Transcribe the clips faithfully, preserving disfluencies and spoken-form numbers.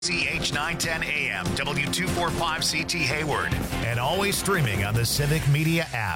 C H nine ten A M, W two forty-five C T Hayward, and always streaming on the Civic Media app.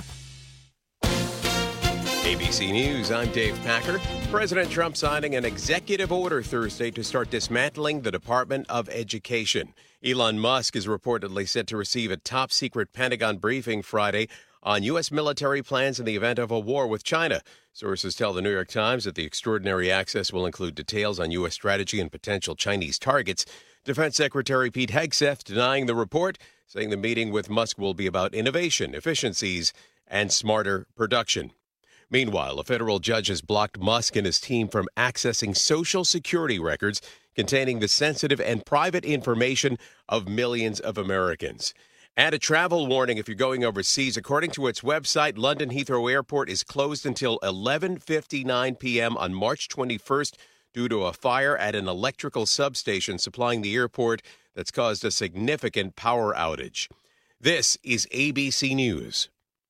A B C News, I'm Dave Packer. President Trump signing an executive order Thursday to start dismantling the Department of Education. Elon Musk is reportedly set to receive a top-secret Pentagon briefing Friday on U S military plans in the event of a war with China. Sources tell the New York Times that the extraordinary access will include details on U S strategy and potential Chinese targets. Defense Secretary Pete Hegseth denying the report, saying the meeting with Musk will be about innovation, efficiencies, and smarter production. Meanwhile, a federal judge has blocked Musk and his team from accessing Social Security records containing the sensitive and private information of millions of Americans. And a travel warning if you're going overseas. According to its website, London Heathrow Airport is closed until eleven fifty-nine p.m. on March twenty-first due to a fire at an electrical substation supplying the airport that's caused a significant power outage. This is A B C News.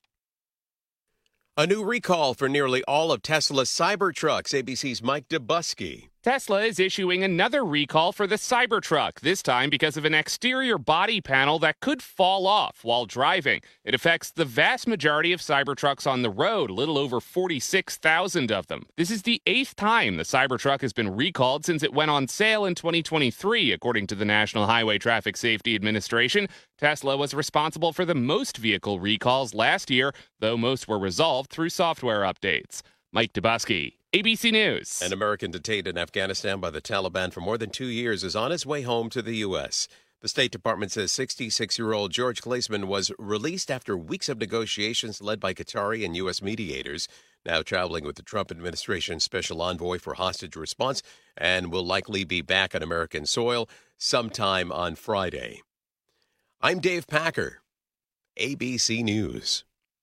A new recall for nearly all of Tesla's Cybertrucks. A B C's Mike Dubusky. Tesla is issuing another recall for the Cybertruck, this time because of an exterior body panel that could fall off while driving. It affects the vast majority of Cybertrucks on the road, a little over forty-six thousand of them. This is the eighth time the Cybertruck has been recalled since it went on sale in twenty twenty-three, according to the National Highway Traffic Safety Administration. Tesla was responsible for the most vehicle recalls last year, though most were resolved through software updates. Mike Dubusky, A B C News. An American detained in Afghanistan by the Taliban for more than two years is on his way home to the U S. The State Department says sixty-six-year-old George Glazeman was released after weeks of negotiations led by Qatari and U S mediators, now traveling with the Trump administration's special envoy for hostage response, and will likely be back on American soil sometime on Friday. I'm Dave Packer, A B C News.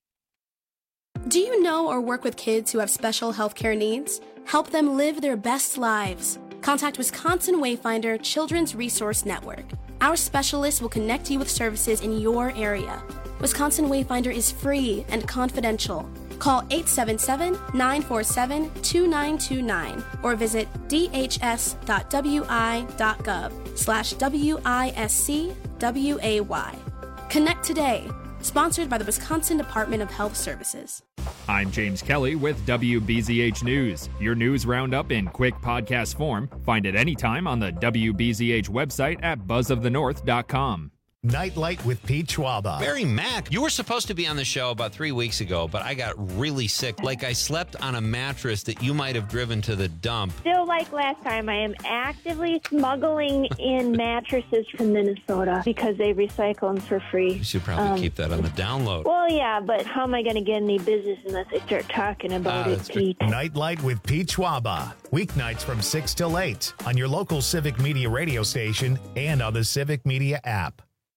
Do you know or work with kids who have special health care needs? Help them live their best lives. Contact Wisconsin Wayfinder Children's Resource Network. Our specialists will connect you with services in your area. Wisconsin Wayfinder is free and confidential. Call eight seven seven, nine four seven, two nine two nine or visit dhs.wi.gov slash W-I-S-C-W-A-Y. Connect today. Sponsored by the Wisconsin Department of Health Services. I'm James Kelly with W B Z H News. Your news roundup in quick podcast form. Find it anytime on the W B Z H website at buzz of the north dot com. Nightlight with Pete Schwaba. Barry Mack, you were supposed to be on the show about three weeks ago, but I got really sick. Like I slept on a mattress that you might have driven to the dump. Still like last time, I am actively smuggling in mattresses from Minnesota because they recycle them for free. You should probably um, keep that on the download. Well, yeah, but how am I going to get any business unless I start talking about uh, it, Pete? Nightlight with Pete Schwaba. Weeknights from six till eight on your local Civic Media radio station and on the Civic Media app.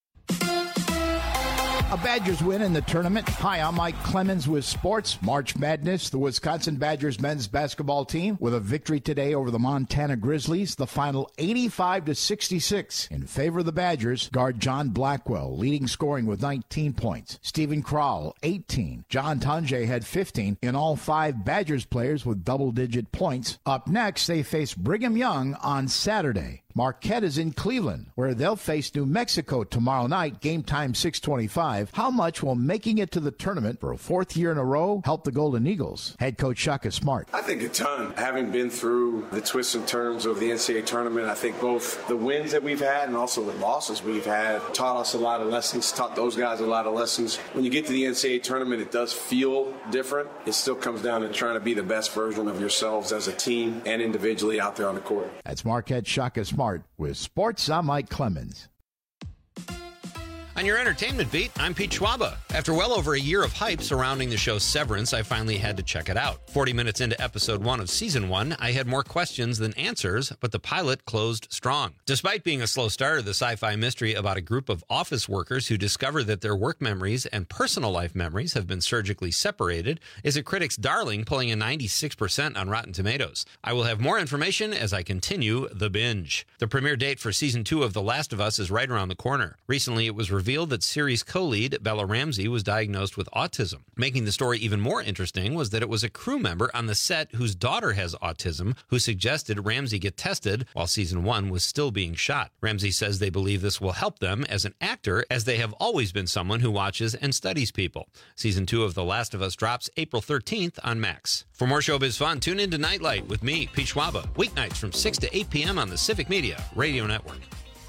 A Badgers win in the tournament. Hi, I'm Mike Clemens with Sports. March Madness, the Wisconsin Badgers men's basketball team with a victory today over the Montana Grizzlies. The final eighty-five to sixty-six in favor of the Badgers. Guard John Blackwell leading scoring with nineteen points. Stephen Krall, eighteen. John Tunje had fifteen. In all, five Badgers players with double-digit points. Up next, they face Brigham Young on Saturday. Marquette is in Cleveland, where they'll face New Mexico tomorrow night, game time six twenty-five. How much will making it to the tournament for a fourth year in a row help the Golden Eagles? Head coach Shaka Smart. I think a ton. Having been through the twists and turns of the N C double A tournament, I think both the wins that we've had and also the losses we've had taught us a lot of lessons, taught those guys a lot of lessons. When you get to the N C double A tournament, it does feel different. It still comes down to trying to be the best version of yourselves as a team and individually out there on the court. That's Marquette Shaka Smart. With Sports, I'm Mike Clemens. On your entertainment beat, I'm Pete Schwaba. After well over a year of hype surrounding the show Severance, I finally had to check it out. forty minutes into episode one of season one, I had more questions than answers, but the pilot closed strong. Despite being a slow starter, the sci-fi mystery about a group of office workers who discover that their work memories and personal life memories have been surgically separated is a critic's darling, pulling a ninety-six percent on Rotten Tomatoes. I will have more information as I continue the binge. The premiere date for season two of The Last of Us is right around the corner. Recently, it was revealed revealed that series co-lead Bella Ramsey was diagnosed with autism. Making the story even more interesting was that it was a crew member on the set whose daughter has autism who suggested Ramsey get tested while season one was still being shot. Ramsey says they believe this will help them as an actor, as they have always been someone who watches and studies people. Season two of The Last of Us drops April thirteenth on Max. For more showbiz fun, tune into Nightlight with me, Pete Schwaba, weeknights from six to eight p.m. on the Civic Media Radio Network.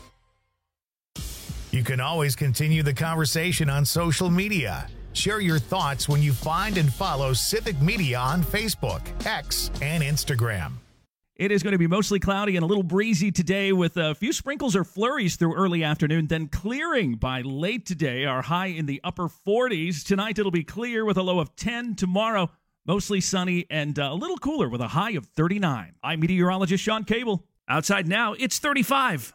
You can always continue the conversation on social media. Share your thoughts when you find and follow Civic Media on Facebook, X, and Instagram. It is going to be mostly cloudy and a little breezy today with a few sprinkles or flurries through early afternoon, then clearing by late today. Our high in the upper forties. Tonight it'll be clear with a low of ten. Tomorrow, mostly sunny and a little cooler with a high of thirty-nine. I'm meteorologist Sean Cable. Outside now, it's thirty-five.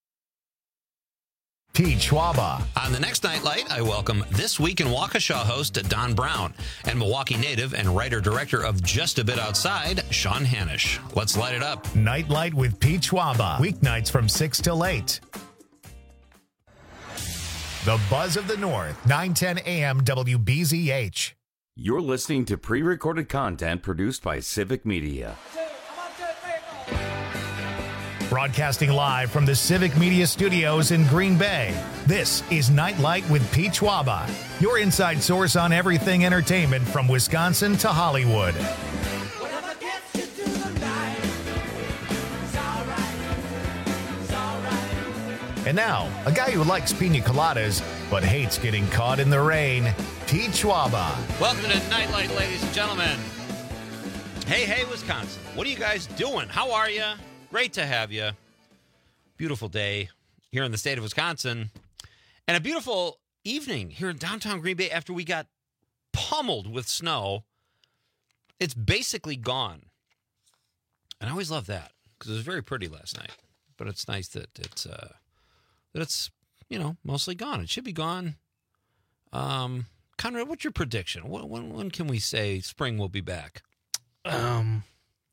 Pete Schwaba. On the next Nightlight, I welcome This Week in Waukesha host Don Brown and Milwaukee native and writer-director of Just a Bit Outside, Sean Hanisch. Let's light it up. Nightlight with Pete Schwaba. Weeknights from six till eight. The Buzz of the North, nine ten a.m. W B Z H. You're listening to pre-recorded content produced by Civic Media. Broadcasting live from the Civic Media Studios in Green Bay, this is Nightlight with Pete Schwaba, your inside source on everything entertainment from Wisconsin to Hollywood. And now, a guy who likes pina coladas but hates getting caught in the rain, Pete Schwaba. Welcome to Nightlight, ladies and gentlemen. Hey, hey, Wisconsin. What are you guys doing? How are you? Great to have you. Beautiful day here in the state of Wisconsin. And a beautiful evening here in downtown Green Bay after we got pummeled with snow. It's basically gone. And I always love that because it was very pretty last night. But it's nice that it's, uh, that it's you know, mostly gone. It should be gone. Um, Conrad, what's your prediction? When, when, when can we say spring will be back? Um...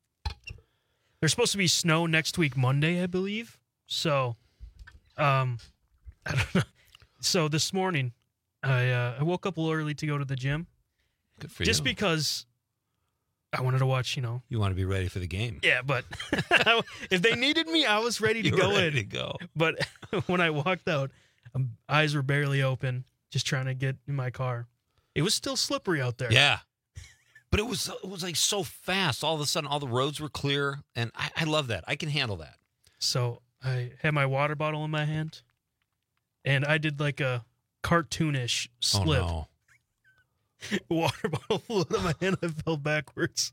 There's supposed to be snow next week, Monday, I believe. So, um, I don't know. So this morning, I uh, I woke up a little early to go to the gym. Good for just you. because I wanted to watch, you know. You want to be ready for the game. Yeah, but if they needed me, I was ready to you go were ready in. to go. But when I walked out, um, eyes were barely open, just trying to get in my car. It was still slippery out there. Yeah. But it was it was like so fast. All of a sudden, all the roads were clear, and I, I love that. I can handle that. So I had my water bottle in my hand, and I did like a cartoonish slip. Oh, no. Water bottle flew out of my hand. I fell backwards.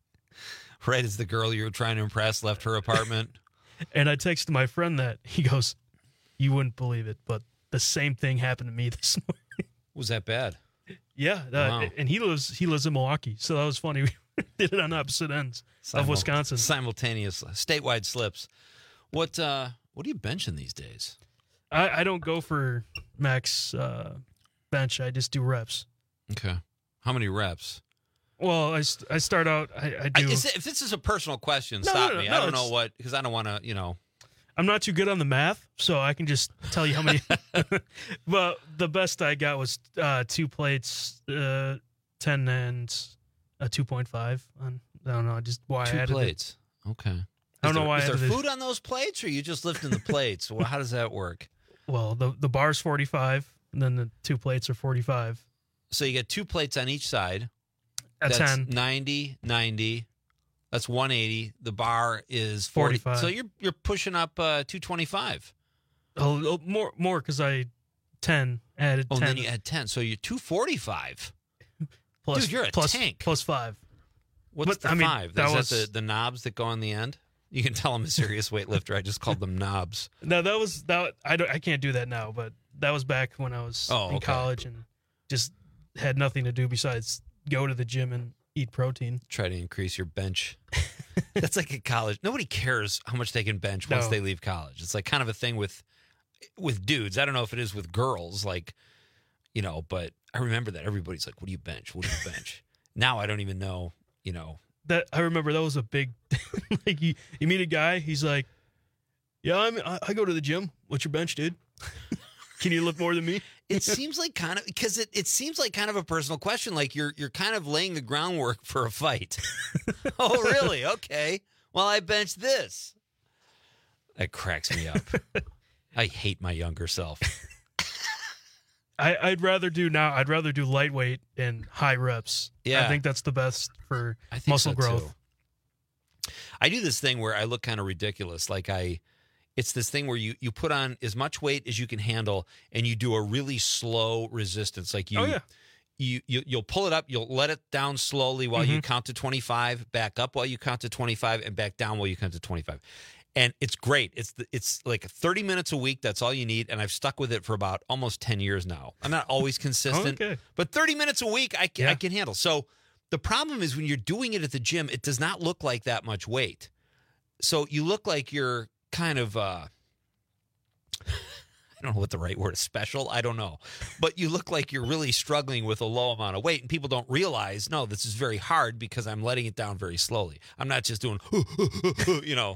Right as the girl you were trying to impress left her apartment. And I texted my friend that. He goes, you wouldn't believe it, but the same thing happened to me this morning. Was that bad? Yeah, uh, Wow. and he lives he lives in Milwaukee, so that was funny. We did it on opposite ends Simul- of Wisconsin. Simultaneous statewide slips. What uh, what are you benching these days? I, I don't go for max uh, bench. I just do reps. Okay. How many reps? Well, I, st- I start out, I, I do. I, is it, if this is a personal question, No, stop no, no, me. no, I don't it's- know what, because I don't want to, you know. I'm not too good on the math, so I can just tell you how many. But the best I got was uh, two plates, uh, ten and a two point five. On, I don't know. I just why Two I added plates. It. Okay. I don't Is know there, why Is I there added it. food on those plates, or are you just lifting the plates? Well, how does that work? Well, the the bar's forty-five, and then the two plates are forty-five. So you get two plates on each side. A That's ten. ninety, ninety. That's one eighty. The bar is forty. forty-five. So you're you're pushing up uh, two twenty-five. Oh, oh, more more because I ten added Oh, ten and then you add ten. So you're two forty-five. plus, Dude, you're a plus- tank. plus five. What's But, the I mean, five? that Is was- that the, the knobs that go on the end? You can tell I'm a serious weightlifter. I just called them knobs. No, that was that. I don't. I can't do that now. But that was back when I was Oh, in okay. college and just had nothing to do besides go to the gym and eat protein. Try to increase your bench. That's like at college. Nobody cares how much they can bench once No. they leave college. It's like kind of a thing with with dudes. I don't know if it is with girls, like, you know, but I remember that everybody's like, what do you bench? What do you bench? Now I don't even know, you know. That I remember that was a big. Like you, you meet a guy. He's like, "Yeah, I'm, I, I go to the gym. What's your bench, dude?" Can you lift more than me? It seems like kind of because it, it seems like kind of a personal question. Like you're you're kind of laying the groundwork for a fight. Oh, really? Okay. Well, I benched this. That cracks me up. I hate my younger self. I, I'd rather do now. I'd rather do lightweight and high reps. Yeah. I think that's the best for I think muscle so, growth. too. I do this thing where I look kind of ridiculous. Like I, it's this thing where you, you put on as much weight as you can handle and you do a really slow resistance. Like you, Oh, yeah. you, you, you'll pull it up, you'll let it down slowly while you Mhm. count to twenty-five, back up while you count to twenty-five, and back down while you count to twenty-five. And it's great. It's the, it's like thirty minutes a week. That's all you need. And I've stuck with it for about almost ten years now. I'm not always consistent, Okay. but thirty minutes a week I can, Yeah. I can handle. So the problem is when you're doing it at the gym, it does not look like that much weight. So you look like you're kind of, uh, I don't know what the right word is, special. I don't know. But you look like you're really struggling with a low amount of weight. And people don't realize, no, this is very hard because I'm letting it down very slowly. I'm not just doing, you know.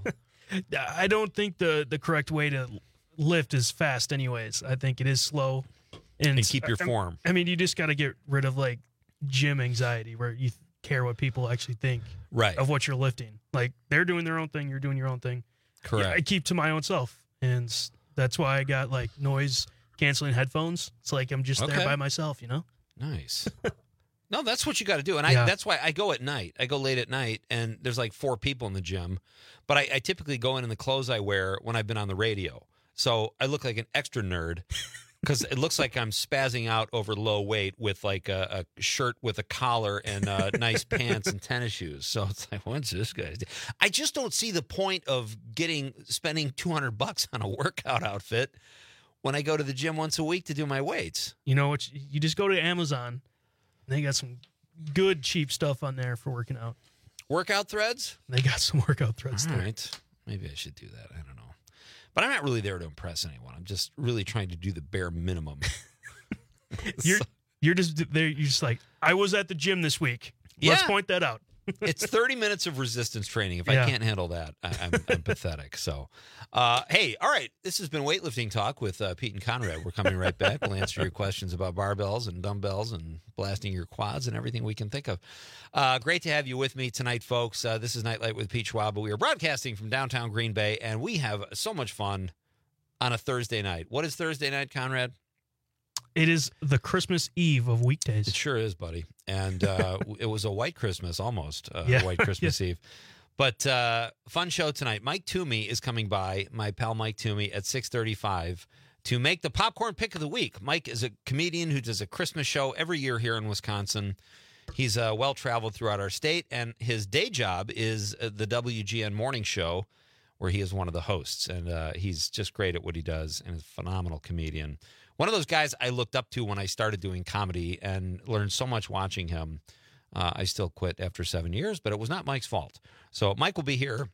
I don't think the, the correct way to lift is fast anyways. I think it is slow. And, And keep your I- form. I mean, you just got to get rid of like gym anxiety where you care what people actually think Right. of what you're lifting. Like they're doing their own thing. You're doing your own thing. Correct. Yeah, I keep to my own self. And s- that's why I got like noise canceling headphones. It's like I'm just Okay. there by myself, you know? Nice. No, that's what you got to do. And I Yeah. that's why I go at night. I go late at night, and there's like four people in the gym. But I, I typically go in in the clothes I wear when I've been on the radio. So I look like an extra nerd because it looks like I'm spazzing out over low weight with like a, a shirt with a collar and uh, nice pants and tennis shoes. So it's like, what's this guy do? I just don't see the point of getting spending two hundred bucks on a workout outfit when I go to the gym once a week to do my weights. You know what? You just go to Amazon. They got some good cheap stuff on there for working out. Workout threads? They got some workout threads All there. right. Maybe I should do that. I don't know. But I'm not really there to impress anyone. I'm just really trying to do the bare minimum. You're you're just there. You're just like, I was at the gym this week. Let's Yeah. point that out. It's thirty minutes of resistance training. If Yeah. I can't handle that, I, I'm, I'm pathetic. So, uh, hey, all right. This has been Weightlifting Talk with uh, Pete and Conrad. We're coming right back. We'll answer your questions about barbells and dumbbells and blasting your quads and everything we can think of. Uh, great to have you with me tonight, folks. Uh, this is Nightlight with Pete Schwab. We are broadcasting from downtown Green Bay, and we have so much fun on a Thursday night. What is Thursday night, Conrad? It is the Christmas Eve of weekdays. It sure is, buddy. And uh, it was a white Christmas, almost uh, Yeah. a white Christmas Eve. But uh, fun show tonight. Mike Toomey is coming by, my pal Mike Toomey, at six thirty-five to make the popcorn pick of the week. Mike is a comedian who does a Christmas show every year here in Wisconsin. He's uh, well-traveled throughout our state, and his day job is uh, the W G N Morning Show, where he is one of the hosts. And uh, he's just great at what he does and is a phenomenal comedian. One of those guys I looked up to when I started doing comedy and learned so much watching him. Uh, I still quit after seven years, but it was not Mike's fault. So Mike will be here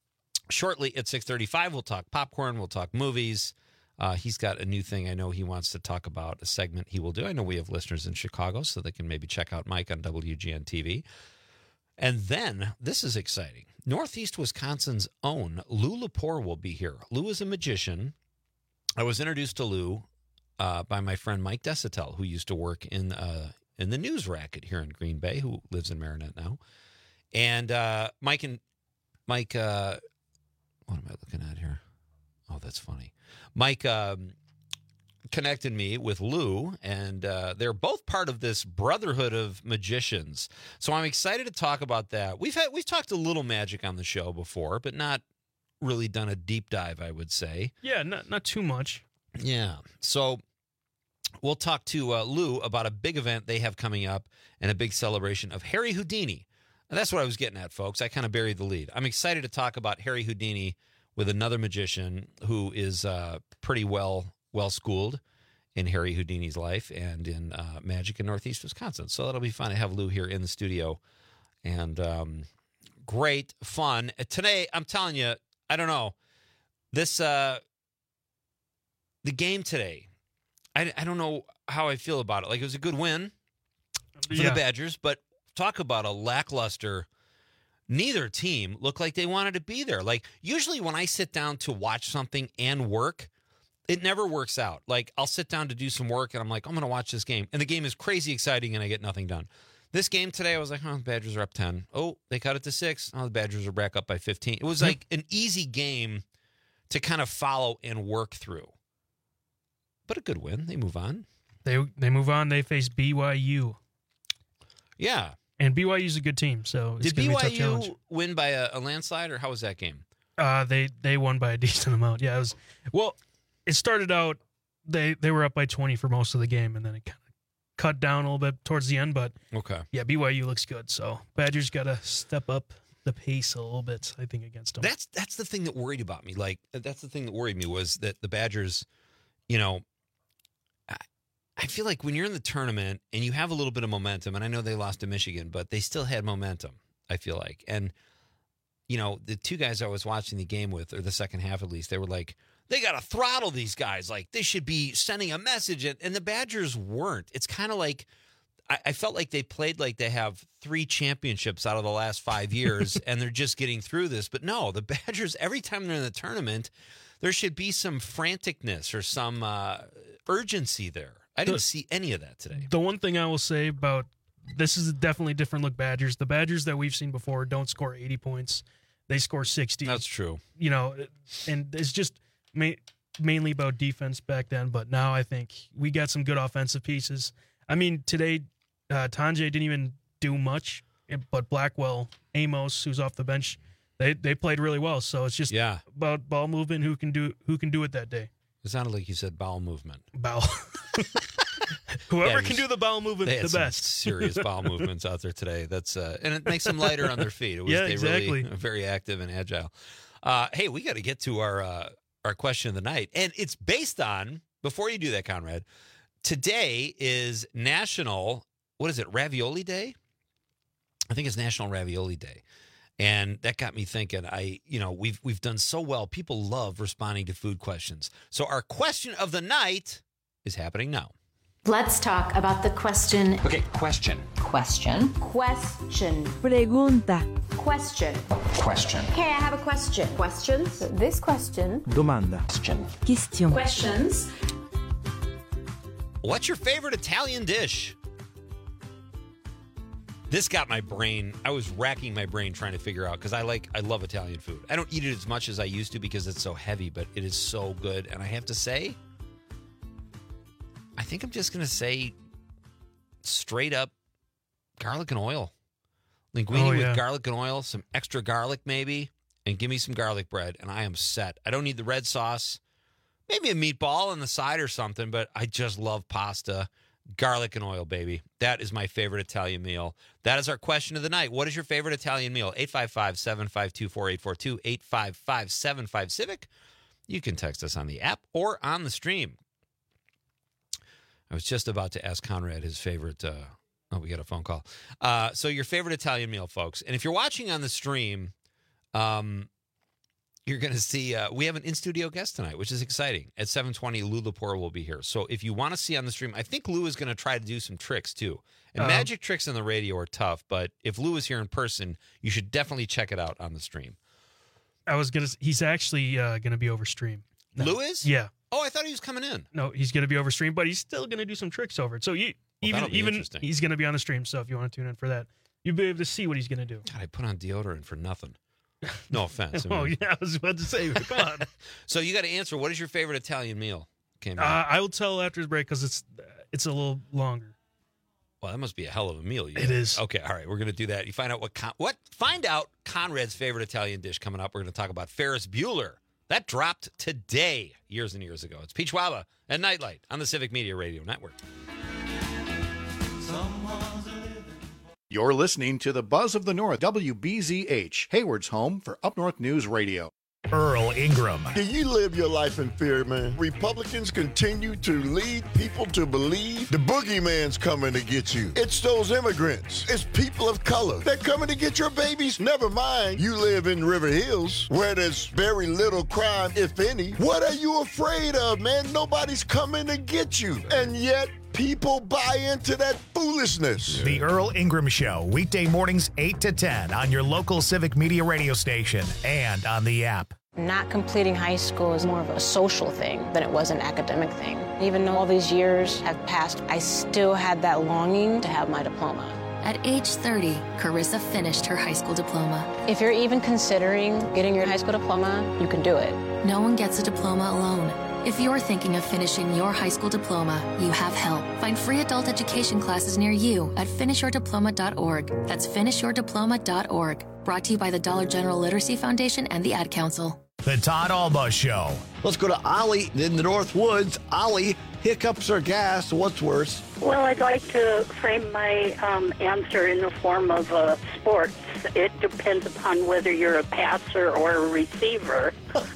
shortly at six thirty-five. We'll talk popcorn. We'll talk movies. Uh, he's got a new thing I know he wants to talk about, a segment he will do. I know we have listeners in Chicago, so they can maybe check out Mike on W G N T V. And then, this is exciting. Northeast Wisconsin's own Lou Lepore will be here. Lou is a magician. I was introduced to Lou Uh, by my friend Mike Desitel, who used to work in uh, in the news racket here in Green Bay, who lives in Marinette now. And uh, Mike and Mike, uh, what am I looking at here? Oh, that's funny. Mike um, connected me with Lou, and uh, they're both part of this brotherhood of magicians. So I'm excited to talk about that. We've had we've talked a little magic on the show before, but not really done a deep dive, I would say. Yeah, not not too much. Yeah. So we'll talk to uh, Lou about a big event they have coming up and a big celebration of Harry Houdini. And that's what I was getting at, folks. I kind of buried the lead. I'm excited to talk about Harry Houdini with another magician who is uh, pretty well well schooled in Harry Houdini's life and in uh, magic in Northeast Wisconsin. So that'll be fun to have Lou here in the studio. And um, great fun. Today, I'm telling you, I don't know, this... Uh, The game today, I, I don't know how I feel about it. Like, it was a good win for Yeah. the Badgers, but talk about a lackluster. Neither team looked like they wanted to be there. Like, usually when I sit down to watch something and work, it never works out. Like, I'll sit down to do some work, and I'm like, I'm going to watch this game. And the game is crazy exciting, and I get nothing done. This game today, I was like, oh, the Badgers are up ten. Oh, they cut it to six. Oh, the Badgers are back up by fifteen. It was like an easy game to kind of follow and work through. But a good win. They move on. They they move on. They face B Y U. Yeah. And B Y U's a good team, so it's Did going to B be a tough challenge. Y U win by a, a landslide, or how was that game? Uh, they they won by a decent amount. Yeah, it was. Well, it started out they they were up by twenty for most of the game, and then it kind of cut down a little bit towards the end. But okay, yeah, B Y U looks good. So Badgers got to step up the pace a little bit, I think, against them. That's that's the thing that worried about me. Like that's the thing that worried me was that the Badgers, you know, I, I feel like when you're in the tournament and you have a little bit of momentum, and I know they lost to Michigan, but they still had momentum. I feel like, and you know, the two guys I was watching the game with, or the second half at least, they were like, they got to throttle these guys. Like, they should be sending a message. And, and the Badgers weren't. It's kind of like, I, I felt like they played like they have three championships out of the last five years, and they're just getting through this. But no, the Badgers, every time they're in the tournament, there should be some franticness or some uh, urgency there. I didn't the, see any of that today. The one thing I will say about this is definitely a different look Badgers. The Badgers that we've seen before don't score eighty points. They score sixty. That's true. You know, and it's just ma- mainly about defense back then. But now I think we got some good offensive pieces. I mean, today, uh, Tanjay didn't even do much, but Blackwell, Amos, who's off the bench, they they played really well. So it's just yeah. about ball movement, who can do who can do it that day. It sounded like you said bowel movement. Bowel. Whoever yeah, can do the bowel movement they had the some best. Serious bowel movements out there today. That's uh, and it makes them lighter on their feet. It was yeah, they exactly. really very active and agile. Uh, hey, we got to get to our uh, our question of the night, and it's based on. Before you do that, Conrad, today is National. What is it? Ravioli Day. I think it's National Ravioli Day, and that got me thinking. I, you know, we've we've done so well. People love responding to food questions. So our question of the night is happening now. Let's talk about the question. Okay, question. Question. Question. Pregunta. Question. Question. Okay, I have a question. Questions? This question. Domanda. Question. Question. Questions. What's your favorite Italian dish? This got my brain. I was racking my brain trying to figure out because I like, I love Italian food. I don't eat it as much as I used to because it's so heavy, but it is so good. And I have to say, I think I'm just going to say straight up garlic and oil. Linguine oh, yeah. with garlic and oil, some extra garlic maybe, and give me some garlic bread, and I am set. I don't need the red sauce. Maybe a meatball on the side or something, but I just love pasta. Garlic and oil, baby. That is my favorite Italian meal. That is our question of the night. What is your favorite Italian meal? eight five five, seven five two, four eight four two, eight five five, seven five, Civic. You can text us on the app or on the stream. I was just about to ask Conrad his favorite. Uh, oh, we got a phone call. Uh, so your favorite Italian meal, folks. And if you're watching on the stream, um, you're going to see uh, we have an in-studio guest tonight, which is exciting. At seven twenty, Lou Lepore will be here. So if you want to see on the stream, I think Lou is going to try to do some tricks, too. And um, magic tricks on the radio are tough, but if Lou is here in person, you should definitely check it out on the stream. I was going to – he's actually uh, going to be over stream. No. Lou is? Yeah. Oh, I thought he was coming in. No, he's going to be over stream, but he's still going to do some tricks over it. So you, well, even even he's going to be on the stream. So if you want to tune in for that, you'll be able to see what he's going to do. God, I put on deodorant for nothing. No offense. I mean, oh, yeah, I was about to say, come on. So you got to answer, what is your favorite Italian meal? Uh, I will tell after the break because it's it's a little longer. Well, that must be a hell of a meal. You it know. is. Okay, all right, we're going to do that. You find out what Con- what find out Conrad's favorite Italian dish coming up. We're going to talk about Ferris Bueller. That dropped today, years and years ago. It's Pete Schwaba at Nightlight on the Civic Media Radio Network. You're listening to the Buzz of the North, W B Z H, Hayward's home for Up North News Radio. Earl Ingram. Do you live your life in fear, man? Republicans continue to lead people to believe the boogeyman's coming to get you. It's those immigrants. It's people of color. They're coming to get your babies. Never mind, you live in River Hills, where there's very little crime, if any. What are you afraid of, man? Nobody's coming to get you. And yet, people buy into that foolishness. The Earl Ingram Show, weekday mornings eight to ten on your local Civic Media radio station and on the app. Not completing high school is more of a social thing than it was an academic thing. Even though all these years have passed, I still had that longing to have my diploma. At age thirty, Carissa finished her high school diploma. If you're even considering getting your high school diploma, you can do it. No one gets a diploma alone. If you're thinking of finishing your high school diploma, you have help. Find free adult education classes near you at finish your diploma dot org. That's finish your diploma dot org. Brought to you by the Dollar General Literacy Foundation and the Ad Council. The Todd Alba Show. Let's go to Ollie in the North Woods. Ollie, hiccups or gas? What's worse? Well, I'd like to frame my um, answer in the form of uh, sports. It depends upon whether you're a passer or a receiver.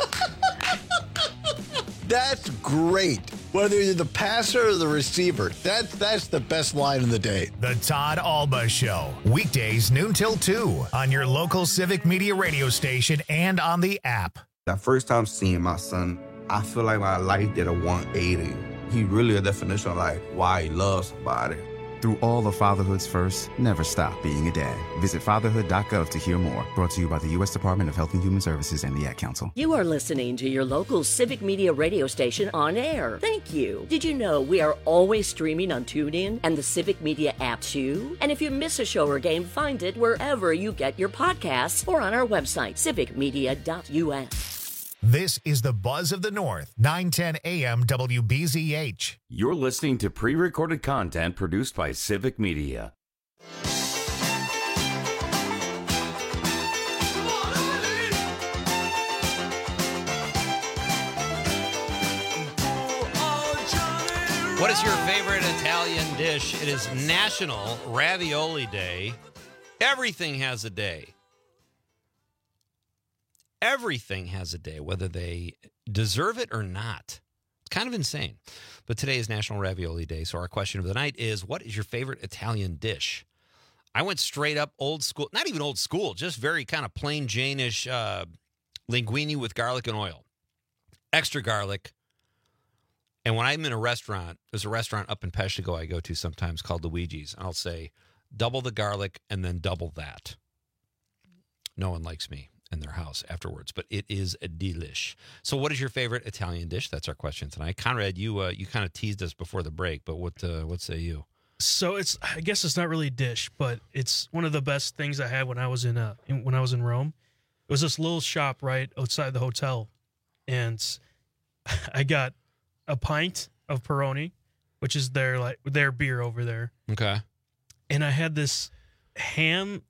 That's great. Whether you're the passer or the receiver, that's that's the best line of the day. The Todd Alba Show. Weekdays noon till two on your local Civic Media radio station and on the app. The first time seeing my son, I feel like my life did a one eighty. He really a definition of like why he loves somebody. Through all of fatherhood's first, never stop being a dad. Visit fatherhood dot gov to hear more. Brought to you by the U S Department of Health and Human Services and the Ad Council. You are listening to your local Civic Media radio station on air. Thank you. Did you know we are always streaming on TuneIn and the Civic Media app too? And if you miss a show or game, find it wherever you get your podcasts or on our website, civic media dot u s. This is the Buzz of the North, nine ten a m W B Z H. You're listening to pre-recorded content produced by Civic Media. What is your favorite Italian dish? It is National Ravioli Day. Everything has a day. Everything has a day, whether they deserve it or not. It's kind of insane. But today is National Ravioli Day, so our question of the night is, what is your favorite Italian dish? I went straight up old school, not even old school, just very kind of plain Jane-ish uh, linguine with garlic and oil. Extra garlic. And when I'm in a restaurant, there's a restaurant up in Peshtigo I go to sometimes called Luigi's, and I'll say, double the garlic and then double that. No one likes me in their house afterwards, but it is a delish. So what is your favorite Italian dish? That's our question tonight. Conrad, you uh, you kind of teased us before the break, but what uh, what say you? So it's I guess it's not really a dish, but it's one of the best things I had when I was in uh in, when I was in Rome. It was this little shop right outside the hotel, and I got a pint of Peroni, which is their like their beer over there. Okay. And I had this ham,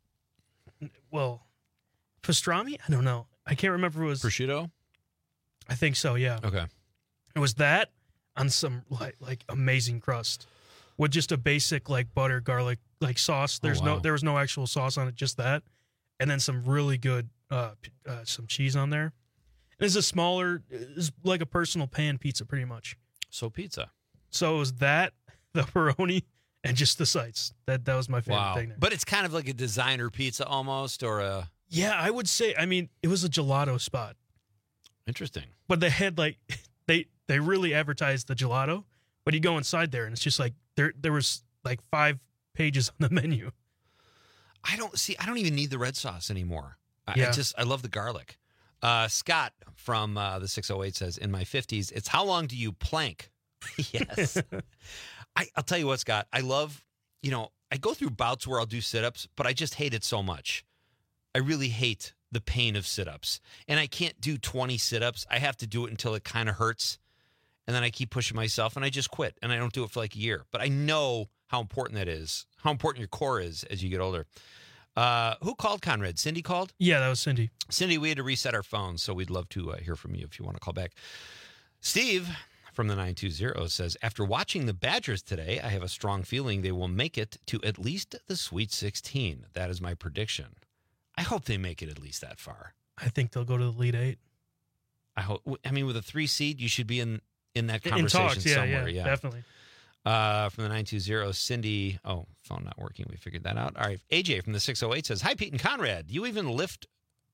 well, pastrami? I don't know. I can't remember if it was... Prosciutto? I think so, yeah. Okay. It was that on some, like, like amazing crust with just a basic, like, butter, garlic, like, sauce. There's oh, wow. no, There was no actual sauce on it, just that. And then some really good, uh, uh, some cheese on there. And it's a smaller, it's like a personal pan pizza, pretty much. So pizza. So it was that, the Peroni, and just the sides. That, that was my favorite Wow. thing there. But it's kind of like a designer pizza almost, or a... Yeah, I would say, I mean, it was a gelato spot. Interesting. But they had like, they they really advertised the gelato, but you go inside there and it's just like, there there was like five pages on the menu. I don't see, I don't even need the red sauce anymore. I, Yeah. I just, I love the garlic. Uh, Scott from uh, the six oh eight says, in my fifties, it's how long do you plank? Yes. I, I'll tell you what, Scott, I love, you know, I go through bouts where I'll do sit-ups, but I just hate it so much. I really hate the pain of sit-ups. And I can't do twenty sit-ups. I have to do it until it kind of hurts. And then I keep pushing myself and I just quit. And I don't do it for like a year. But I know how important that is, how important your core is as you get older. Uh, who called, Conrad? Cindy called? Yeah, that was Cindy. Cindy, we had to reset our phones, so we'd love to uh, hear from you if you want to call back. Steve from the nine two zero says, after watching the Badgers today, I have a strong feeling they will make it to at least the Sweet sixteen. That is my prediction. I hope they make it at least that far. I think they'll go to the Elite Eight. I hope. I mean, with a three seed, you should be in, in that In conversation talks, yeah, somewhere. yeah, Yeah, definitely. Uh, from the nine two zero, Cindy. Oh, phone not working. We figured that out. All right. A J from the six oh eight says, hi, Pete and Conrad. Do you even lift?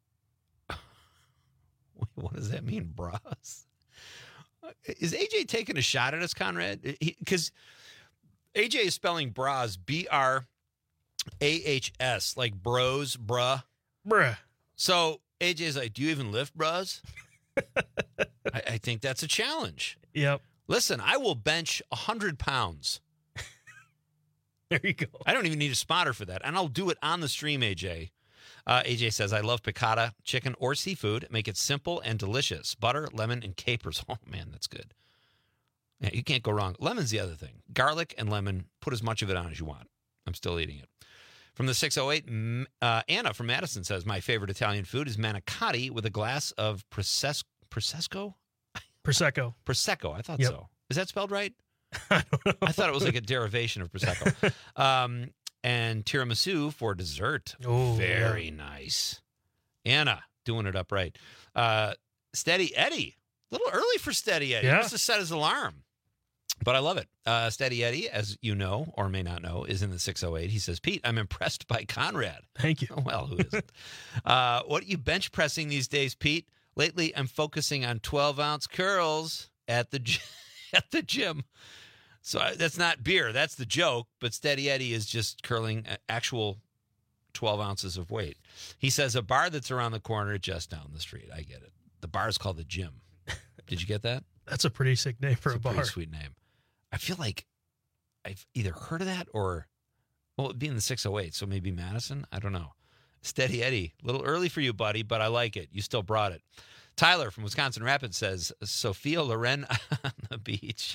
What does that mean, bras? Is A J taking a shot at us, Conrad? Because A J is spelling bras B R A H S, like bros, bruh. Bruh. So A J's like, do you even lift, bros? I, I think that's a challenge. Yep. Listen, I will bench one hundred pounds. There you go. I don't even need a spotter for that. And I'll do it on the stream, A J. Uh, A J says, I love piccata chicken or seafood. Make it simple and delicious. Butter, lemon, and capers. Oh, man, that's good. Yeah, you can't go wrong. Lemon's the other thing. Garlic and lemon, put as much of it on as you want. I'm still eating it. From the six oh eight, uh, Anna from Madison says, my favorite Italian food is manicotti with a glass of Prosecco. Prosecco? Prosecco. Prosecco. I thought Yep. so. Is that spelled right? I don't know. I thought it was like a derivation of Prosecco. um, and tiramisu for dessert. Oh, Very yeah. nice. Anna, doing it up right. Uh, Steady Eddie. A little early for Steady Eddie. Yeah. He must have set his alarm. But I love it. Uh, Steady Eddie, as you know or may not know, is in the six oh eight. He says, Pete, I'm impressed by Conrad. Thank you. Well, who isn't? uh, what are you bench pressing these days, Pete? Lately, I'm focusing on twelve-ounce curls at the gy- at the gym. So I, that's not beer. That's the joke. But Steady Eddie is just curling actual twelve ounces of weight. He says a bar that's around the corner just down the street. I get it. The bar is called the Gym. Did you get that? That's a pretty sick name for It's a, a bar. pretty sweet name. I feel like I've either heard of that or, well, it'd be in the six oh eight, so maybe Madison. I don't know. Steady Eddie, a little early for you, buddy, but I like it. You still brought it. Tyler from Wisconsin Rapids says, Sophia Loren on the beach.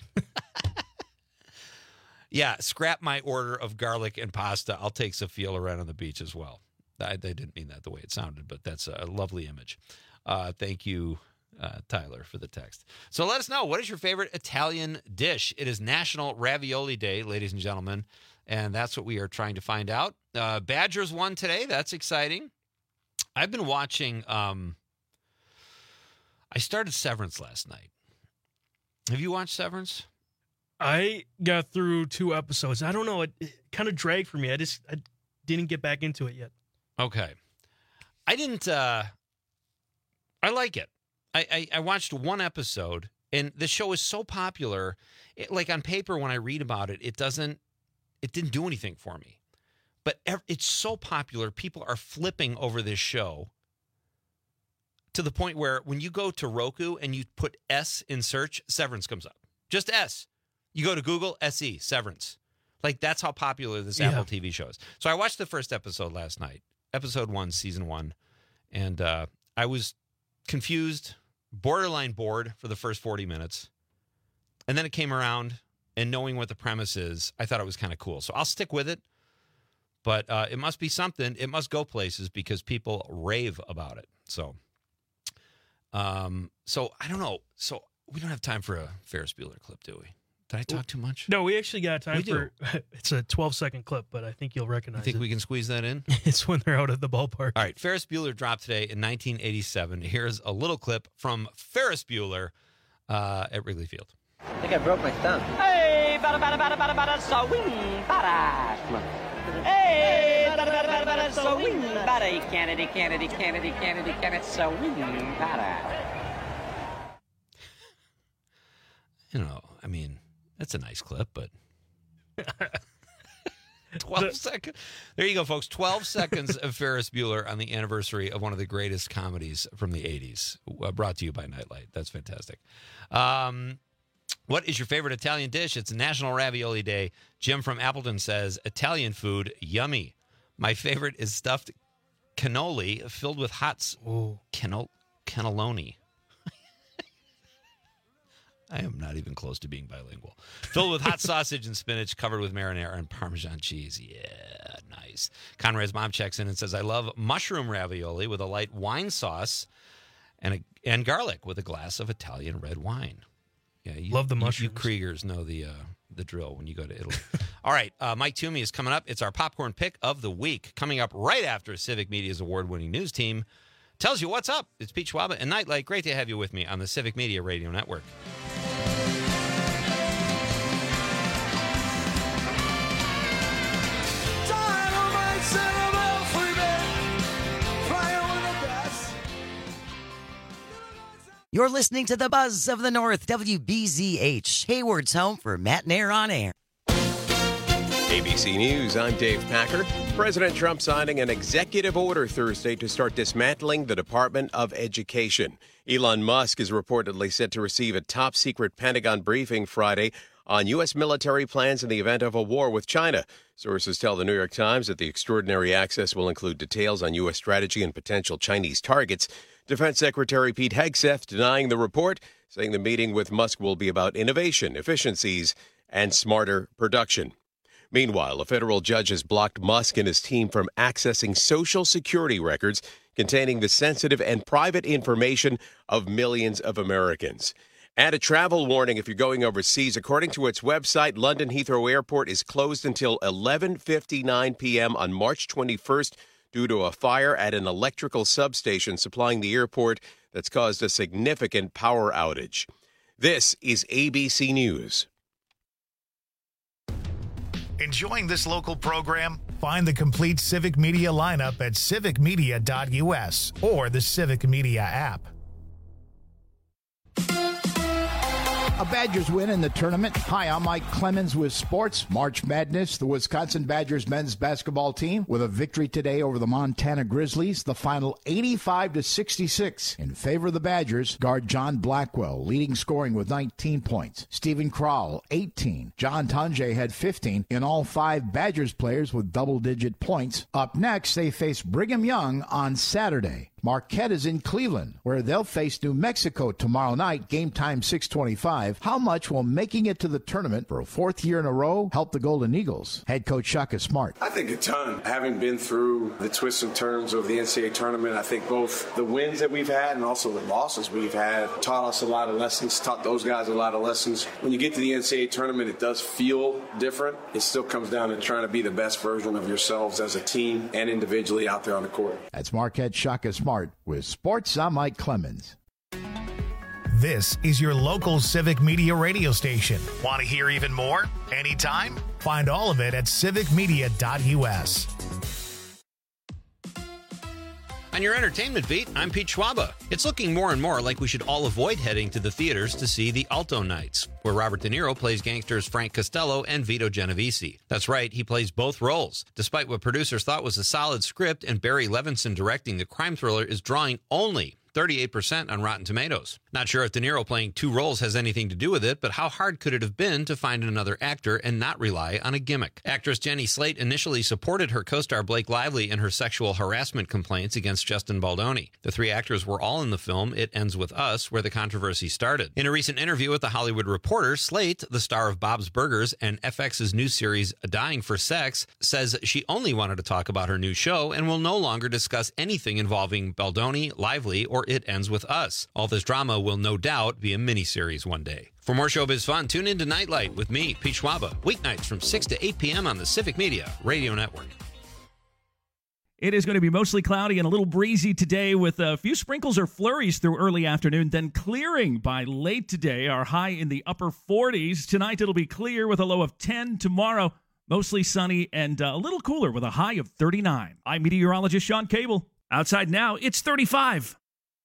Yeah, scrap my order of garlic and pasta. I'll take Sophia Loren on the beach as well. I, they didn't mean that the way it sounded, but that's a lovely image. Uh, thank you, uh, Tyler, for the text. So let us know, what is your favorite Italian dish? It is National Ravioli Day, ladies and gentlemen, and that's what we are trying to find out. Uh, Badgers won today. That's exciting. I've been watching, um, I started Severance last night. Have you watched Severance? I got through two episodes. I don't know. It, it kind of dragged for me. I just I didn't get back into it yet. Okay. I didn't, uh, I like it. I, I, I watched one episode, and the show is so popular. It, like on paper, when I read about it, it doesn't, it didn't do anything for me. But ev- it's so popular, people are flipping over this show to the point where when you go to Roku and you put S in search, Severance comes up. Just S. You go to Google, S E, Severance. Like, that's how popular this Yeah. Apple T V show is. So I watched the first episode last night, episode one, season one, and uh, I was confused, borderline bored for the first forty minutes. And then it came around, and knowing what the premise is, I thought it was kind of cool. So I'll stick with it, but uh, it must be something. It must go places because people rave about it. So, um, so I don't know. So we don't have time for a Ferris Bueller clip, do we? Did I talk too much? No, we actually got time We for it's a twelve second clip, but I think you'll recognize You think it. we can squeeze that in? It's when they're out at the ballpark. All right, Ferris Bueller dropped today in nineteen eighty-seven. Here's a little clip from Ferris Bueller uh, at Wrigley Field. I think I broke my thumb. Hey, bada bada bada bada bada swing bada. Hey, bada bada bada bada swing bada. Kennedy, Kennedy, Kennedy, Kennedy, Kennedy, swing bada. You know, I mean, that's a nice clip, but twelve seconds. There you go, folks. twelve seconds of Ferris Bueller on the anniversary of one of the greatest comedies from the eighties, uh, brought to you by Nightlight. That's fantastic. Um, what is your favorite Italian dish? It's National Ravioli Day. Jim from Appleton says, Italian food, yummy. My favorite is stuffed cannoli filled with hot s- cannol- cannelloni. I am not even close to being bilingual. Filled with hot sausage and spinach, covered with marinara and Parmesan cheese. Yeah, nice. Conrad's mom checks in and says, I love mushroom ravioli with a light wine sauce and a, and garlic with a glass of Italian red wine. Yeah, you, Love the you- mushrooms. You, Kriegers know the uh, the drill when you go to Italy. All right, uh, Mike Toomey is coming up. It's our popcorn pick of the week, coming up right after Civic Media's award-winning news team tells you what's up. It's Pete Schwaba and Nightlight. Great to have you with me on the Civic Media Radio Network. You're listening to the Buzz of the North, W B Z H, Hayward's home for Matt and Air on Air. A B C News, I'm Dave Packer. President Trump signing an executive order Thursday to start dismantling the Department of Education. Elon Musk is reportedly set to receive a top-secret Pentagon briefing Friday on U S military plans in the event of a war with China. Sources tell the New York Times that the extraordinary access will include details on U S strategy and potential Chinese targets. Defense Secretary Pete Hegseth denying the report, saying the meeting with Musk will be about innovation, efficiencies, and smarter production. Meanwhile, a federal judge has blocked Musk and his team from accessing Social Security records containing the sensitive and private information of millions of Americans. And a travel warning if you're going overseas. According to its website, London Heathrow Airport is closed until eleven fifty-nine p.m. on March twenty-first due to a fire at an electrical substation supplying the airport that's caused a significant power outage. This is A B C News. Enjoying this local program? Find the complete Civic Media lineup at civic media dot u s or the Civic Media app. A Badgers win in the tournament. Hi, I'm Mike Clemens with Sports. March Madness, the Wisconsin Badgers men's basketball team with a victory today over the Montana Grizzlies. The final eighty-five to sixty-six in favor of the Badgers. Guard John Blackwell leading scoring with nineteen points. Stephen Crowell, eighteen. John Tunje had fifteen. In all, five Badgers players with double-digit points. Up next, they face Brigham Young on Saturday. Marquette is in Cleveland, where they'll face New Mexico tomorrow night, game time six twenty-five. How much will making it to the tournament for a fourth year in a row help the Golden Eagles? Head coach Shaka Smart. I think a ton. Having been through the twists and turns of the N C double A tournament, I think both the wins that we've had and also the losses we've had taught us a lot of lessons, taught those guys a lot of lessons. When you get to the N C double A tournament, it does feel different. It still comes down to trying to be the best version of yourselves as a team and individually out there on the court. That's Marquette Shaka Smart. With Sports, I'm Mike Clemens. This is your local Civic Media radio station. Want to hear even more? Anytime? Find all of it at civic media dot u s. On your entertainment beat, I'm Pete Schwaba. It's looking more and more like we should all avoid heading to the theaters to see The Alto Nights, where Robert De Niro plays gangsters Frank Costello and Vito Genovese. That's right, he plays both roles. Despite what producers thought was a solid script and Barry Levinson directing, the crime thriller is drawing only thirty-eight percent on Rotten Tomatoes. Not sure if De Niro playing two roles has anything to do with it, but how hard could it have been to find another actor and not rely on a gimmick? Actress Jenny Slate initially supported her co-star Blake Lively in her sexual harassment complaints against Justin Baldoni. The three actors were all in the film It Ends With Us, where the controversy started. In a recent interview with The Hollywood Reporter, Slate, the star of Bob's Burgers and F X's new series Dying for Sex, says she only wanted to talk about her new show and will no longer discuss anything involving Baldoni, Lively, or It Ends With Us. All this drama will no doubt be a miniseries one day. For more showbiz fun, tune in to Nightlight with me, Pete Schwaba, weeknights from six to eight p.m. on the Civic Media Radio Network. It is going to be mostly cloudy and a little breezy today with a few sprinkles or flurries through early afternoon, then clearing by late today. Our high in the upper forties. Tonight it'll be clear with a low of ten. Tomorrow, mostly sunny and a little cooler with a high of thirty-nine. I'm meteorologist Sean Cable. Outside now, it's thirty-five.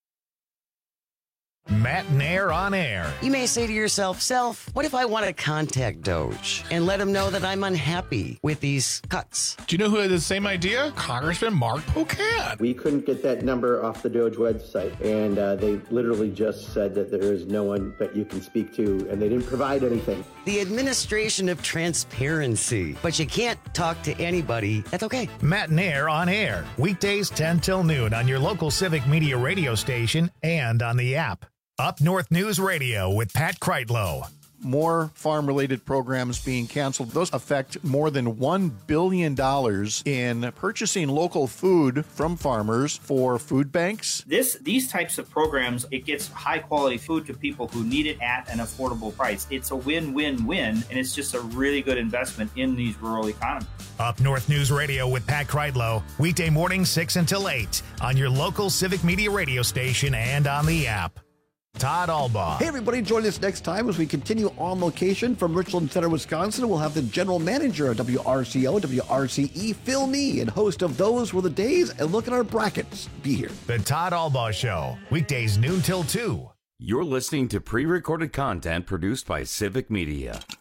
Matt Nair on air. You may say to yourself, Self, what if I want to contact Doge and let him know that I'm unhappy with these cuts? Do you know who had the same idea? Congressman Mark Pocan. We couldn't get that number off the Doge website, and uh, they literally just said that there is no one that you can speak to, and they didn't provide anything. The administration of transparency. But you can't talk to anybody. That's okay. Matt Nair on air. Weekdays ten till noon on your local Civic Media radio station and on the app. Up North News Radio with Pat Kreitlow. More farm-related programs being canceled. Those affect more than one billion dollars in purchasing local food from farmers for food banks. This, these types of programs, it gets high-quality food to people who need it at an affordable price. It's a win-win-win, and it's just a really good investment in these rural economies. Up North News Radio with Pat Kreitlow. Weekday morning six until eight on your local Civic Media radio station and on the app. Todd Albaugh. Hey, everybody, join us next time as we continue on location from Richland Center, Wisconsin. We'll have the general manager of W R C O, W R C E, Phil Nee, and host of Those Were the Days, and look at our brackets. Be here. The Todd Albaugh Show, weekdays noon till two. You're listening to pre-recorded content produced by Civic Media.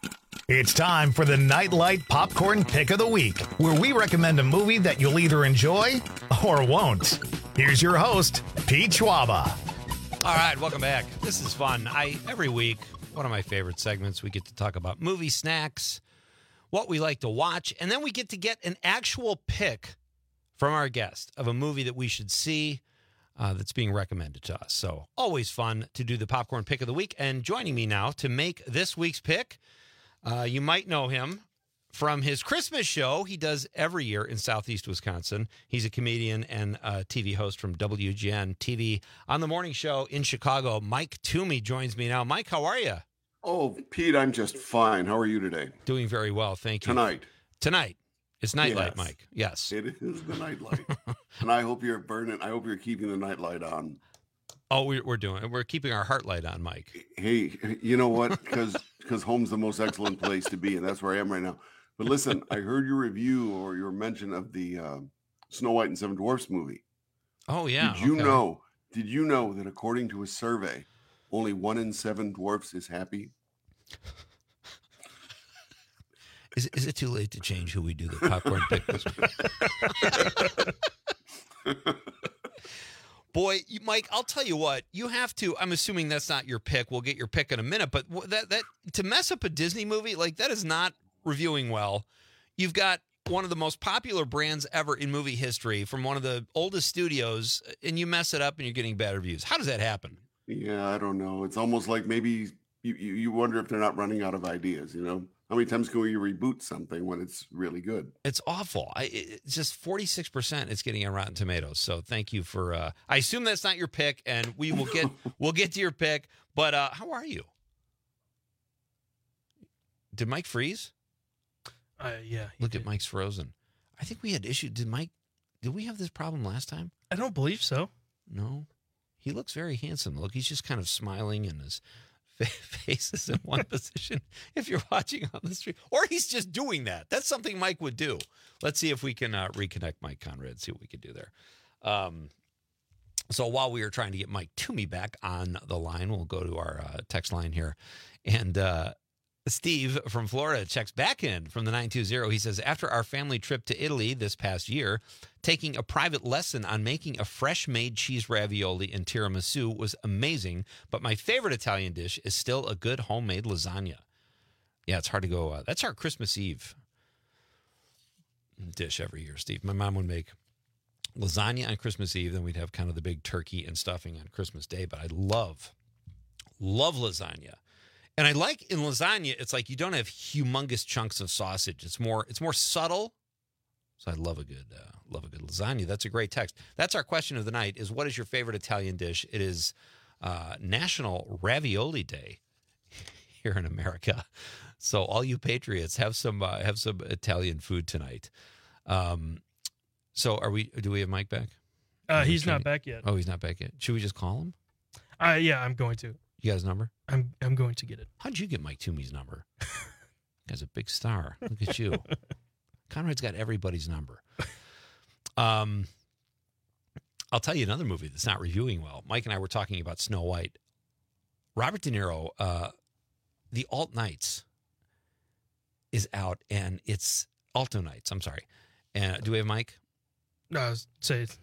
It's time for the Nightlight Popcorn Pick of the Week, where we recommend a movie that you'll either enjoy or won't. Here's your host, Pete Schwaba. All right, welcome back. This is fun. I every week, one of my favorite segments, we get to talk about movie snacks, what we like to watch, and then we get to get an actual pick from our guest of a movie that we should see uh, that's being recommended to us. So always fun to do the Popcorn Pick of the Week. And joining me now to make this week's pick, Uh, you might know him from his Christmas show he does every year in Southeast Wisconsin. He's a comedian and a T V host from W G N T V on the morning show in Chicago. Mike Toomey joins me now. Mike, how are you? Oh, Pete, I'm just fine. How are you today? Doing very well, thank you. Tonight. Tonight. It's Nightlight, Yes. Mike. Yes. It is the nightlight. And I hope you're burning. I hope you're keeping the nightlight on. Oh, we're, we're doing it. We're keeping our heart light on, Mike. Hey, you know what? Because because home's the most excellent place to be, and that's where I am right now. But listen, I heard your review or your mention of the uh, Snow White and Seven Dwarfs movie. Oh, yeah. Did you okay. know? Did you know that according to a survey, only one in seven dwarfs is happy? Is, is it too late to change who we do the popcorn pick this week? Boy, you, Mike, I'll tell you what, you have to, I'm assuming that's not your pick. We'll get your pick in a minute, but that that to mess up a Disney movie, like that is not reviewing well. You've got one of the most popular brands ever in movie history from one of the oldest studios, and you mess it up and you're getting bad reviews. How does that happen? Yeah, I don't know. It's almost like maybe you, you, you wonder if they're not running out of ideas, you know? How many times can we reboot something when it's really good? It's awful. I, it's just forty-six percent it's getting on Rotten Tomatoes. So thank you for, uh, I assume that's not your pick, and we will get, we'll get to your pick. But uh, how are you? Did Mike freeze? Uh, yeah. Look at Mike's frozen. I think we had issue. Did Mike, did we have this problem last time? I don't believe so. No. He looks very handsome. Look, he's just kind of smiling and his face is in one position if you're watching on the street. Or he's just doing that. That's something Mike would do. Let's see if we can uh, reconnect Mike Conrad, see what we can do there. Um, so while we are trying to get Mike Toomey back on the line, we'll go to our uh, text line here. And uh, Steve from Florida checks back in from the nine two zero. He says, after our family trip to Italy this past year, taking a private lesson on making a fresh-made cheese ravioli and tiramisu was amazing, but my favorite Italian dish is still a good homemade lasagna. Yeah, it's hard to go. Uh, that's our Christmas Eve dish every year, Steve. My mom would make lasagna on Christmas Eve, then we'd have kind of the big turkey and stuffing on Christmas Day, but I love, love lasagna. And I like in lasagna, it's like you don't have humongous chunks of sausage. It's more, it's more subtle. So I love a good, uh, love a good lasagna. That's a great text. That's our question of the night: is what is your favorite Italian dish? It is uh, National Ravioli Day here in America. So all you patriots, have some, uh, have some Italian food tonight. Um, so are we? Do we have Mike back? Uh, he's not back yet. Oh, he's not back yet. Should we just call him? Uh, yeah, I'm going to. You got his number? I'm I'm going to get it. How'd you get Mike Toomey's number? Guy's a big star. Look at you. Conrad's got everybody's number. Um, I'll tell you another movie that's not reviewing well. Mike and I were talking about Snow White. Robert De Niro, uh, The Alt Nights is out, and it's Alto Nights. I'm sorry. And do we have Mike? No, say it.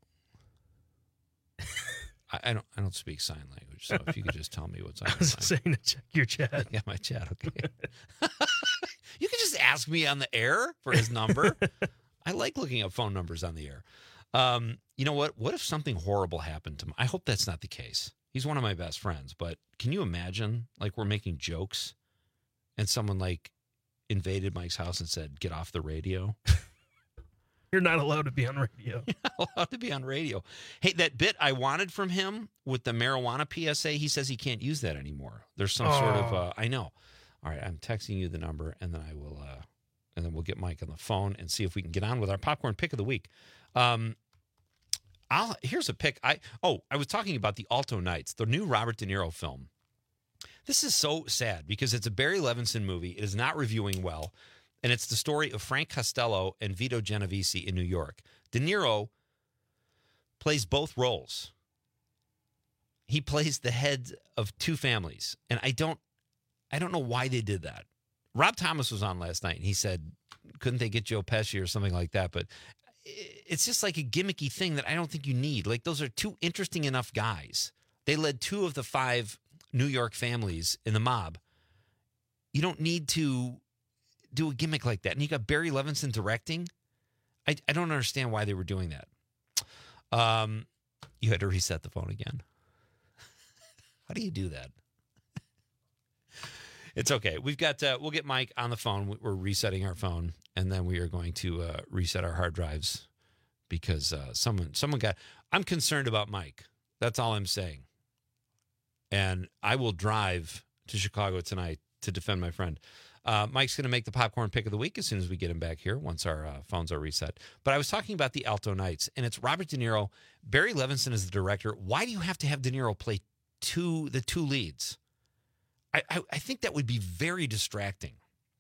I, I don't. I don't speak sign language, so if you could just tell me what's on. I was sign. saying to check your chat. Yeah, my chat. Okay. You can just ask me on the air for his number. I like looking up phone numbers on the air. Um, you know what? What if something horrible happened to him? I hope that's not the case. He's one of my best friends, but can you imagine, like, we're making jokes and someone, like, invaded Mike's house and said, get off the radio? You're not allowed to be on radio. You're not allowed to be on radio. Hey, that bit I wanted from him with the marijuana P S A, he says he can't use that anymore. There's some oh. sort of, uh, I know. All right, I'm texting you the number, and then I will, uh, and then we'll get Mike on the phone and see if we can get on with our popcorn pick of the week. Um, I'll here's a pick. I oh, I was talking about the Alto Nights, the new Robert De Niro film. This is so sad because it's a Barry Levinson movie. It is not reviewing well, and it's the story of Frank Costello and Vito Genovese in New York. De Niro plays both roles. He plays the head of two families, and I don't, I don't know why they did that. Rob Thomas was on last night, and he said, couldn't they get Joe Pesci or something like that? But it's just like a gimmicky thing that I don't think you need. Like, those are two interesting enough guys. They led two of the five New York families in the mob. You don't need to do a gimmick like that. And you got Barry Levinson directing. I, I don't understand why they were doing that. Um, you had to reset the phone again. How do you do that? It's okay. We've got, uh, we'll get Mike on the phone. We're resetting our phone, and then we are going to uh, reset our hard drives because uh, someone, someone got, I'm concerned about Mike. That's all I'm saying. And I will drive to Chicago tonight to defend my friend. Uh, Mike's going to make the popcorn pick of the week as soon as we get him back here once our uh, phones are reset. But I was talking about the Alto Knights, and it's Robert De Niro. Barry Levinson is the director. Why do you have to have De Niro play two the two leads? I, I, I think that would be very distracting.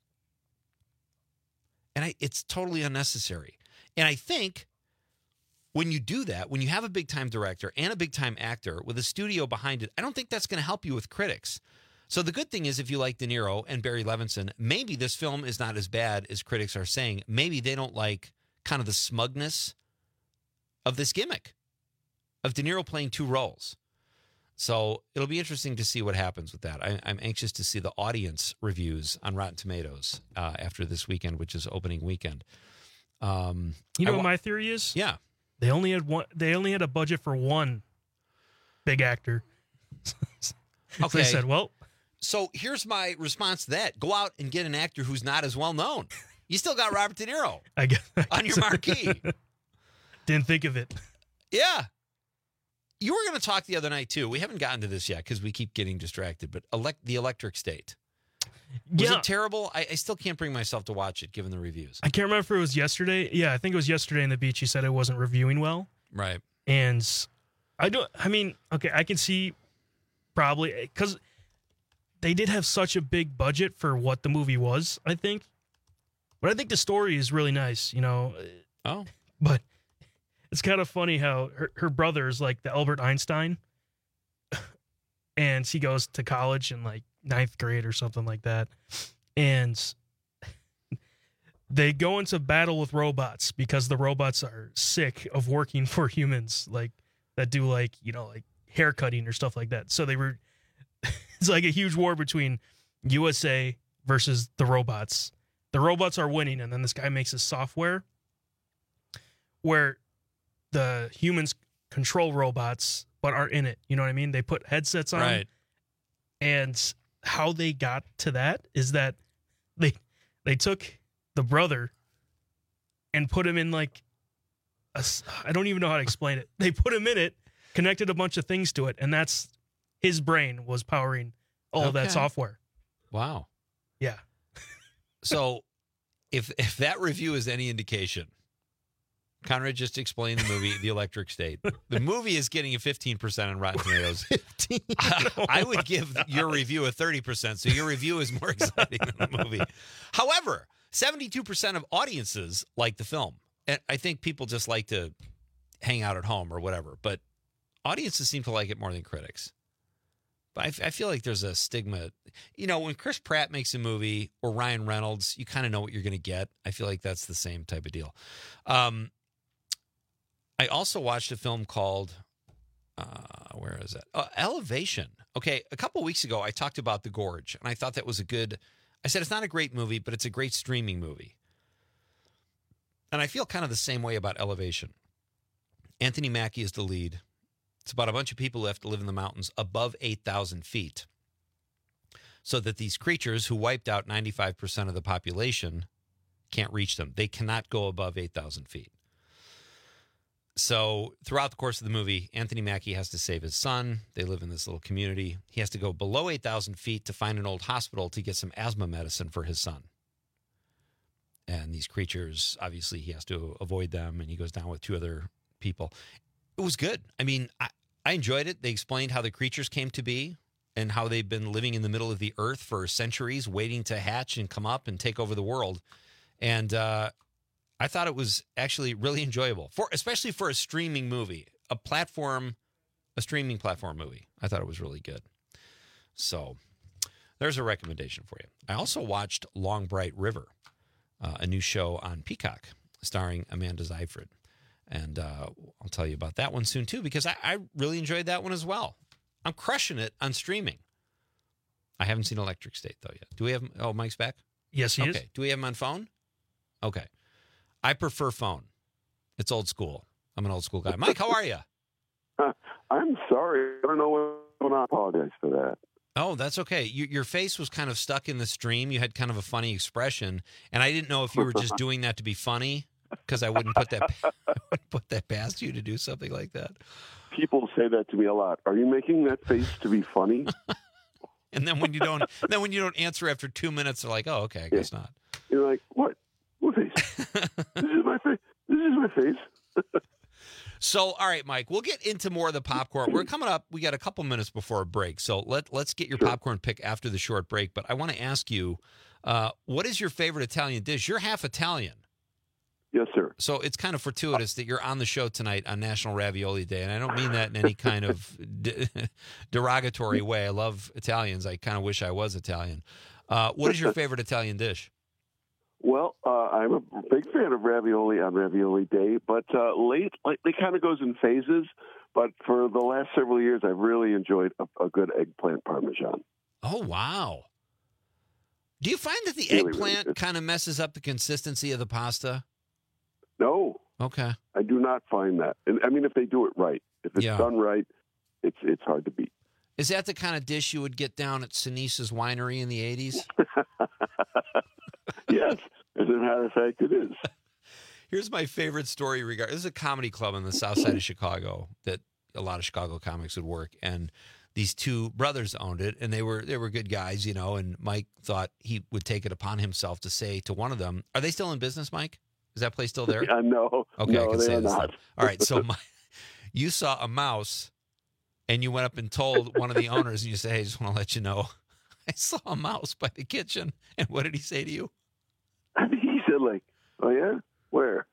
And I, it's totally unnecessary. And I think when you do that, when you have a big-time director and a big-time actor with a studio behind it, I don't think that's going to help you with critics. So the good thing is, if you like De Niro and Barry Levinson, maybe this film is not as bad as critics are saying. Maybe they don't like kind of the smugness of this gimmick of De Niro playing two roles. So it'll be interesting to see what happens with that. I, I'm anxious to see the audience reviews on Rotten Tomatoes uh, after this weekend, which is opening weekend. Um, you know wa- what my theory is? Yeah, they only had one. They only had a budget for one big actor. So Okay. they said, well. So here's my response to that. Go out and get an actor who's not as well known. You still got Robert De Niro I guess, on your marquee. Didn't think of it. Yeah. You were going to talk the other night, too. We haven't gotten to this yet because we keep getting distracted. But elect the Electric State. Was Yeah. it terrible? I, I still can't bring myself to watch it, given the reviews. I can't remember if it was yesterday. Yeah, I think it was yesterday in the beach. He said it wasn't reviewing well. Right. And I don't, I mean, okay, I can see probably because they did have such a big budget for what the movie was, I think. But I think the story is really nice, you know. Oh. But it's kind of funny how her, her brother is like the Albert Einstein. And he goes to college in like ninth grade or something like that. And they go into battle with robots because the robots are sick of working for humans, like that do like, you know, like hair cutting or stuff like that. So they were, it's like a huge war between U S A versus the robots. The robots are winning, and then this guy makes a software where the humans control robots but aren't in it. You know what I mean? They put headsets on. Right. And how they got to that is that they they took the brother and put him in like a, I don't even know how to explain it. They put him in it, connected a bunch of things to it, and that's his brain was powering all of that Okay. software. Wow. Yeah. So if if that review is any indication, Conrad just explained the movie, The Electric State. The movie is getting a fifteen percent on Rotten Tomatoes. fifteen I, I would give your review a thirty percent, so your review is more exciting than the movie. However, seventy-two percent of audiences like the film. And I think people just like to hang out at home or whatever, but audiences seem to like it more than critics. But I, I feel like there's a stigma. You know, when Chris Pratt makes a movie or Ryan Reynolds, you kind of know what you're going to get. I feel like that's the same type of deal. Um, I also watched a film called, uh, where is it? Uh, Elevation. Okay, a couple weeks ago, I talked about The Gorge, and I thought that was a good, I said it's not a great movie, but it's a great streaming movie. And I feel kind of the same way about Elevation. Anthony Mackie is the lead. It's about a bunch of people who have to live in the mountains above eight thousand feet so that these creatures who wiped out ninety-five percent of the population can't reach them. They cannot go above eight thousand feet. So throughout the course of the movie, Anthony Mackie has to save his son. They live in this little community. He has to go below eight thousand feet to find an old hospital to get some asthma medicine for his son. And these creatures, obviously, he has to avoid them, and he goes down with two other people. It was good. I mean, I, I enjoyed it. They explained how the creatures came to be and how they've been living in the middle of the earth for centuries, waiting to hatch and come up and take over the world. And uh, I thought it was actually really enjoyable, for especially for a streaming movie, a platform, a streaming platform movie. I thought it was really good. So There's a recommendation for you. I also watched Long Bright River, uh, a new show on Peacock starring Amanda Seyfried. And uh, I'll tell you about that one soon, too, because I, I really enjoyed that one as well. I'm crushing it on streaming. I haven't seen Electric State, though, yet. Do we have – oh, Mike's back? Yes, he okay. is. Do we have him on phone? Okay. I prefer phone. It's old school. I'm an old school guy. Mike, how are you? Uh, I'm sorry. I don't know what's going on. I apologize for that. Oh, that's okay. You, your face was kind of stuck in the stream. You had kind of a funny expression, and I didn't know if you were just doing that to be funny, because I wouldn't put that I wouldn't put that past you to do something like that. People say that to me a lot. Are you making that face to be funny? And then when you don't, then when you don't answer after two minutes, they're like, "Oh, okay, I guess yeah. not." You're like, "What? What face? This is my face. This is my face." So, all right, Mike, we'll get into more of the popcorn. We're coming up. We got a couple minutes before a break, so let let's get your sure. popcorn pick after the short break. But I want to ask you, uh, what is your favorite Italian dish? You're half Italian. Yes, sir. So it's kind of fortuitous that you're on the show tonight on National Ravioli Day, and I don't mean that in any kind of de- derogatory way. I love Italians. I kind of wish I was Italian. Uh, what is your favorite Italian dish? Well, uh, I'm a big fan of ravioli on Ravioli Day, but uh, late, like, it kind of goes in phases. But for the last several years, I've really enjoyed a, a good eggplant parmesan. Oh, wow. Do you find that the really, eggplant really kind of messes up the consistency of the pasta? No. Okay. I do not find that. And I mean, if they do it right, if it's yeah. done right, it's it's hard to beat. Is that the kind of dish you would get down at Sinisa's Winery in the eighties? Yes. As a matter of fact, it is. Here's my favorite story regarding this is a comedy club on the south side of Chicago that a lot of Chicago comics would work, and these two brothers owned it, and they were they were good guys, you know, and Mike thought he would take it upon himself to say to one of them, are they still in business, Mike? Is that place still there? Yeah, no. Okay, no, I can they say are this. not. Then. All right, so my, you saw a mouse, and you went up and told one of the owners, and you say, hey, I just want to let you know, I saw a mouse by the kitchen. And what did he say to you? I think he said, like, oh, yeah? Where?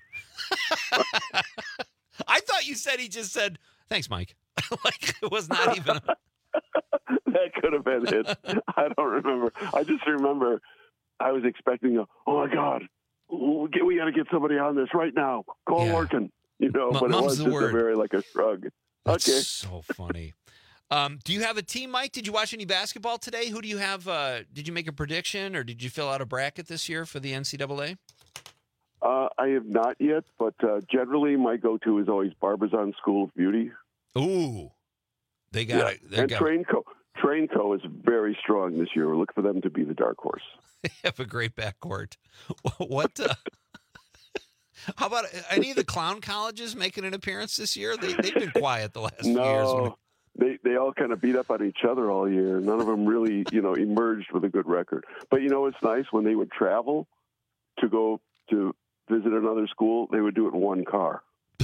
I thought you said he just said, thanks, Mike. Like, it was not even a... That could have been it. I don't remember. I just remember I was expecting a, oh, my God. We got to get somebody on this right now. Call Yeah. Larkin, you know, M- but it mum's was the just word. a very like a shrug. That's okay. so funny. Um, do you have a team, Mike? Did you watch any basketball today? Who do you have? Uh, did you make a prediction, or did you fill out a bracket this year for the N C double A? Uh, I have not yet, but uh, generally my go-to is always Barbizon School of Beauty. Ooh, they got Yeah. it. They And got Trainco. Trainco is very strong this year. Look for them to be the dark horse. They have a great backcourt. What? Uh, how about any of the clown colleges making an appearance this year? They, they've been quiet the last few years. When it- No, they they all kind of beat up on each other all year. None of them really, you know, emerged with a good record. But you know, it's nice when they would travel to go to visit another school. They would do it in one car.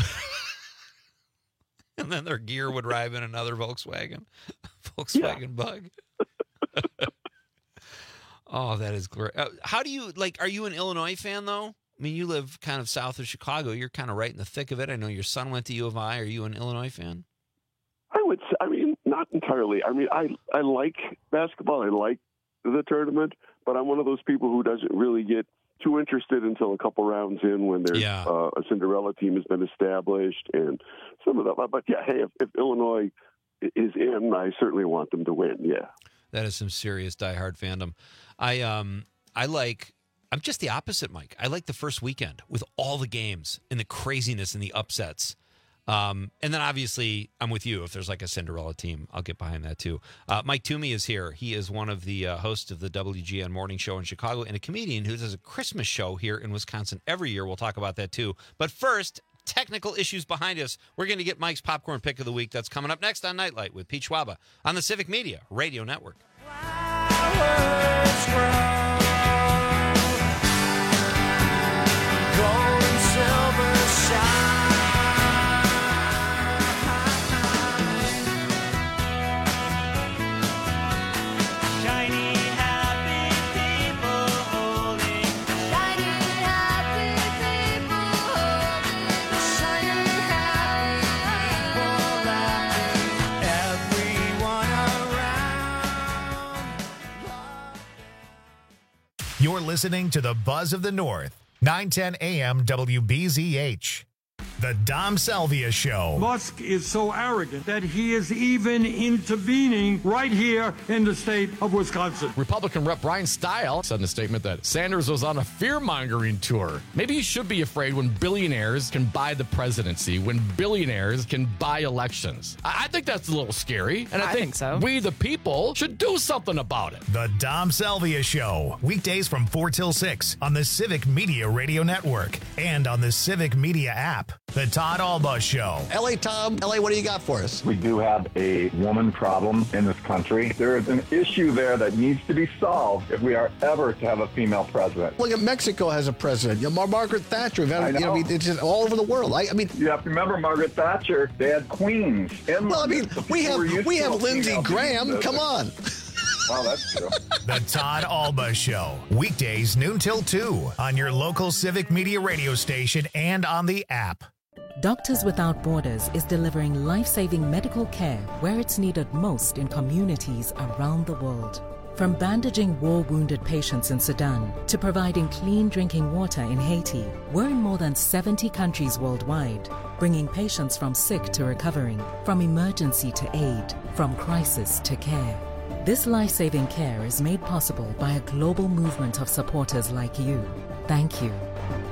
And then their gear would arrive in another Volkswagen, Volkswagen yeah. Bug. Oh, that is great. Uh, how do you, like, are you an Illinois fan, though? I mean, you live kind of south of Chicago. You're kind of right in the thick of it. I know your son went to U of I. Are you an Illinois fan? I would say, I mean, not entirely. I mean, I, I like basketball. I like the tournament, but I'm one of those people who doesn't really get too interested until a couple rounds in when there's yeah. uh, a Cinderella team has been established and some of that. But yeah, hey, if, if Illinois is in, I certainly want them to win. Yeah, that is some serious diehard fandom. I um I like. I'm just the opposite, Mike. I like the first weekend with all the games and the craziness and the upsets. Um, and then obviously I'm with you. If there's like a Cinderella team, I'll get behind that too. Uh, Mike Toomey is here. He is one of the uh, hosts of the W G N Morning Show in Chicago and a comedian who does a Christmas show here in Wisconsin every year. We'll talk about that too. But first, technical issues behind us. We're going to get Mike's Popcorn Pick of the Week. That's coming up next on Nightlight with Pete Schwaba on the Civic Media Radio Network. Gold and silver shine. Shiny, happy people holding. Shiny, happy people holding. Shiny, happy people laughing. Everyone around. You're listening to the Buzz of the North, nine ten A M W B Z H. The Dom Salvia Show. Musk is so arrogant that he is even intervening right here in the state of Wisconsin. Republican Rep Brian Stile said in a statement that Sanders was on a fear-mongering tour. Maybe you should be afraid when billionaires can buy the presidency, when billionaires can buy elections. I, I think that's a little scary, and I, I think, think so. we, the people, should do something about it. The Dom Salvia Show. Weekdays from four till six on the Civic Media Radio Network and on the Civic Media app. The Todd Alba Show. L A Tom, L A, what do you got for us? We do have a woman problem in this country. There is an issue there that needs to be solved if we are ever to have a female president. Look at Mexico has a president. You know, Mar- Margaret Thatcher. We've had, I know. You know, it's just all over the world. I, I mean, You have to remember Margaret Thatcher. They had queens. In well, I mean, London. So we people have were used we to have a Lindsey female Graham. being Come on. Wow, that's true. The Todd Alba Show. Weekdays noon till two on your local Civic Media radio station and on the app. Doctors Without Borders is delivering life-saving medical care where it's needed most in communities around the world. From bandaging war-wounded patients in Sudan to providing clean drinking water in Haiti, we're in more than seventy countries worldwide, bringing patients from sick to recovering, from emergency to aid, from crisis to care. This life-saving care is made possible by a global movement of supporters like you. Thank you.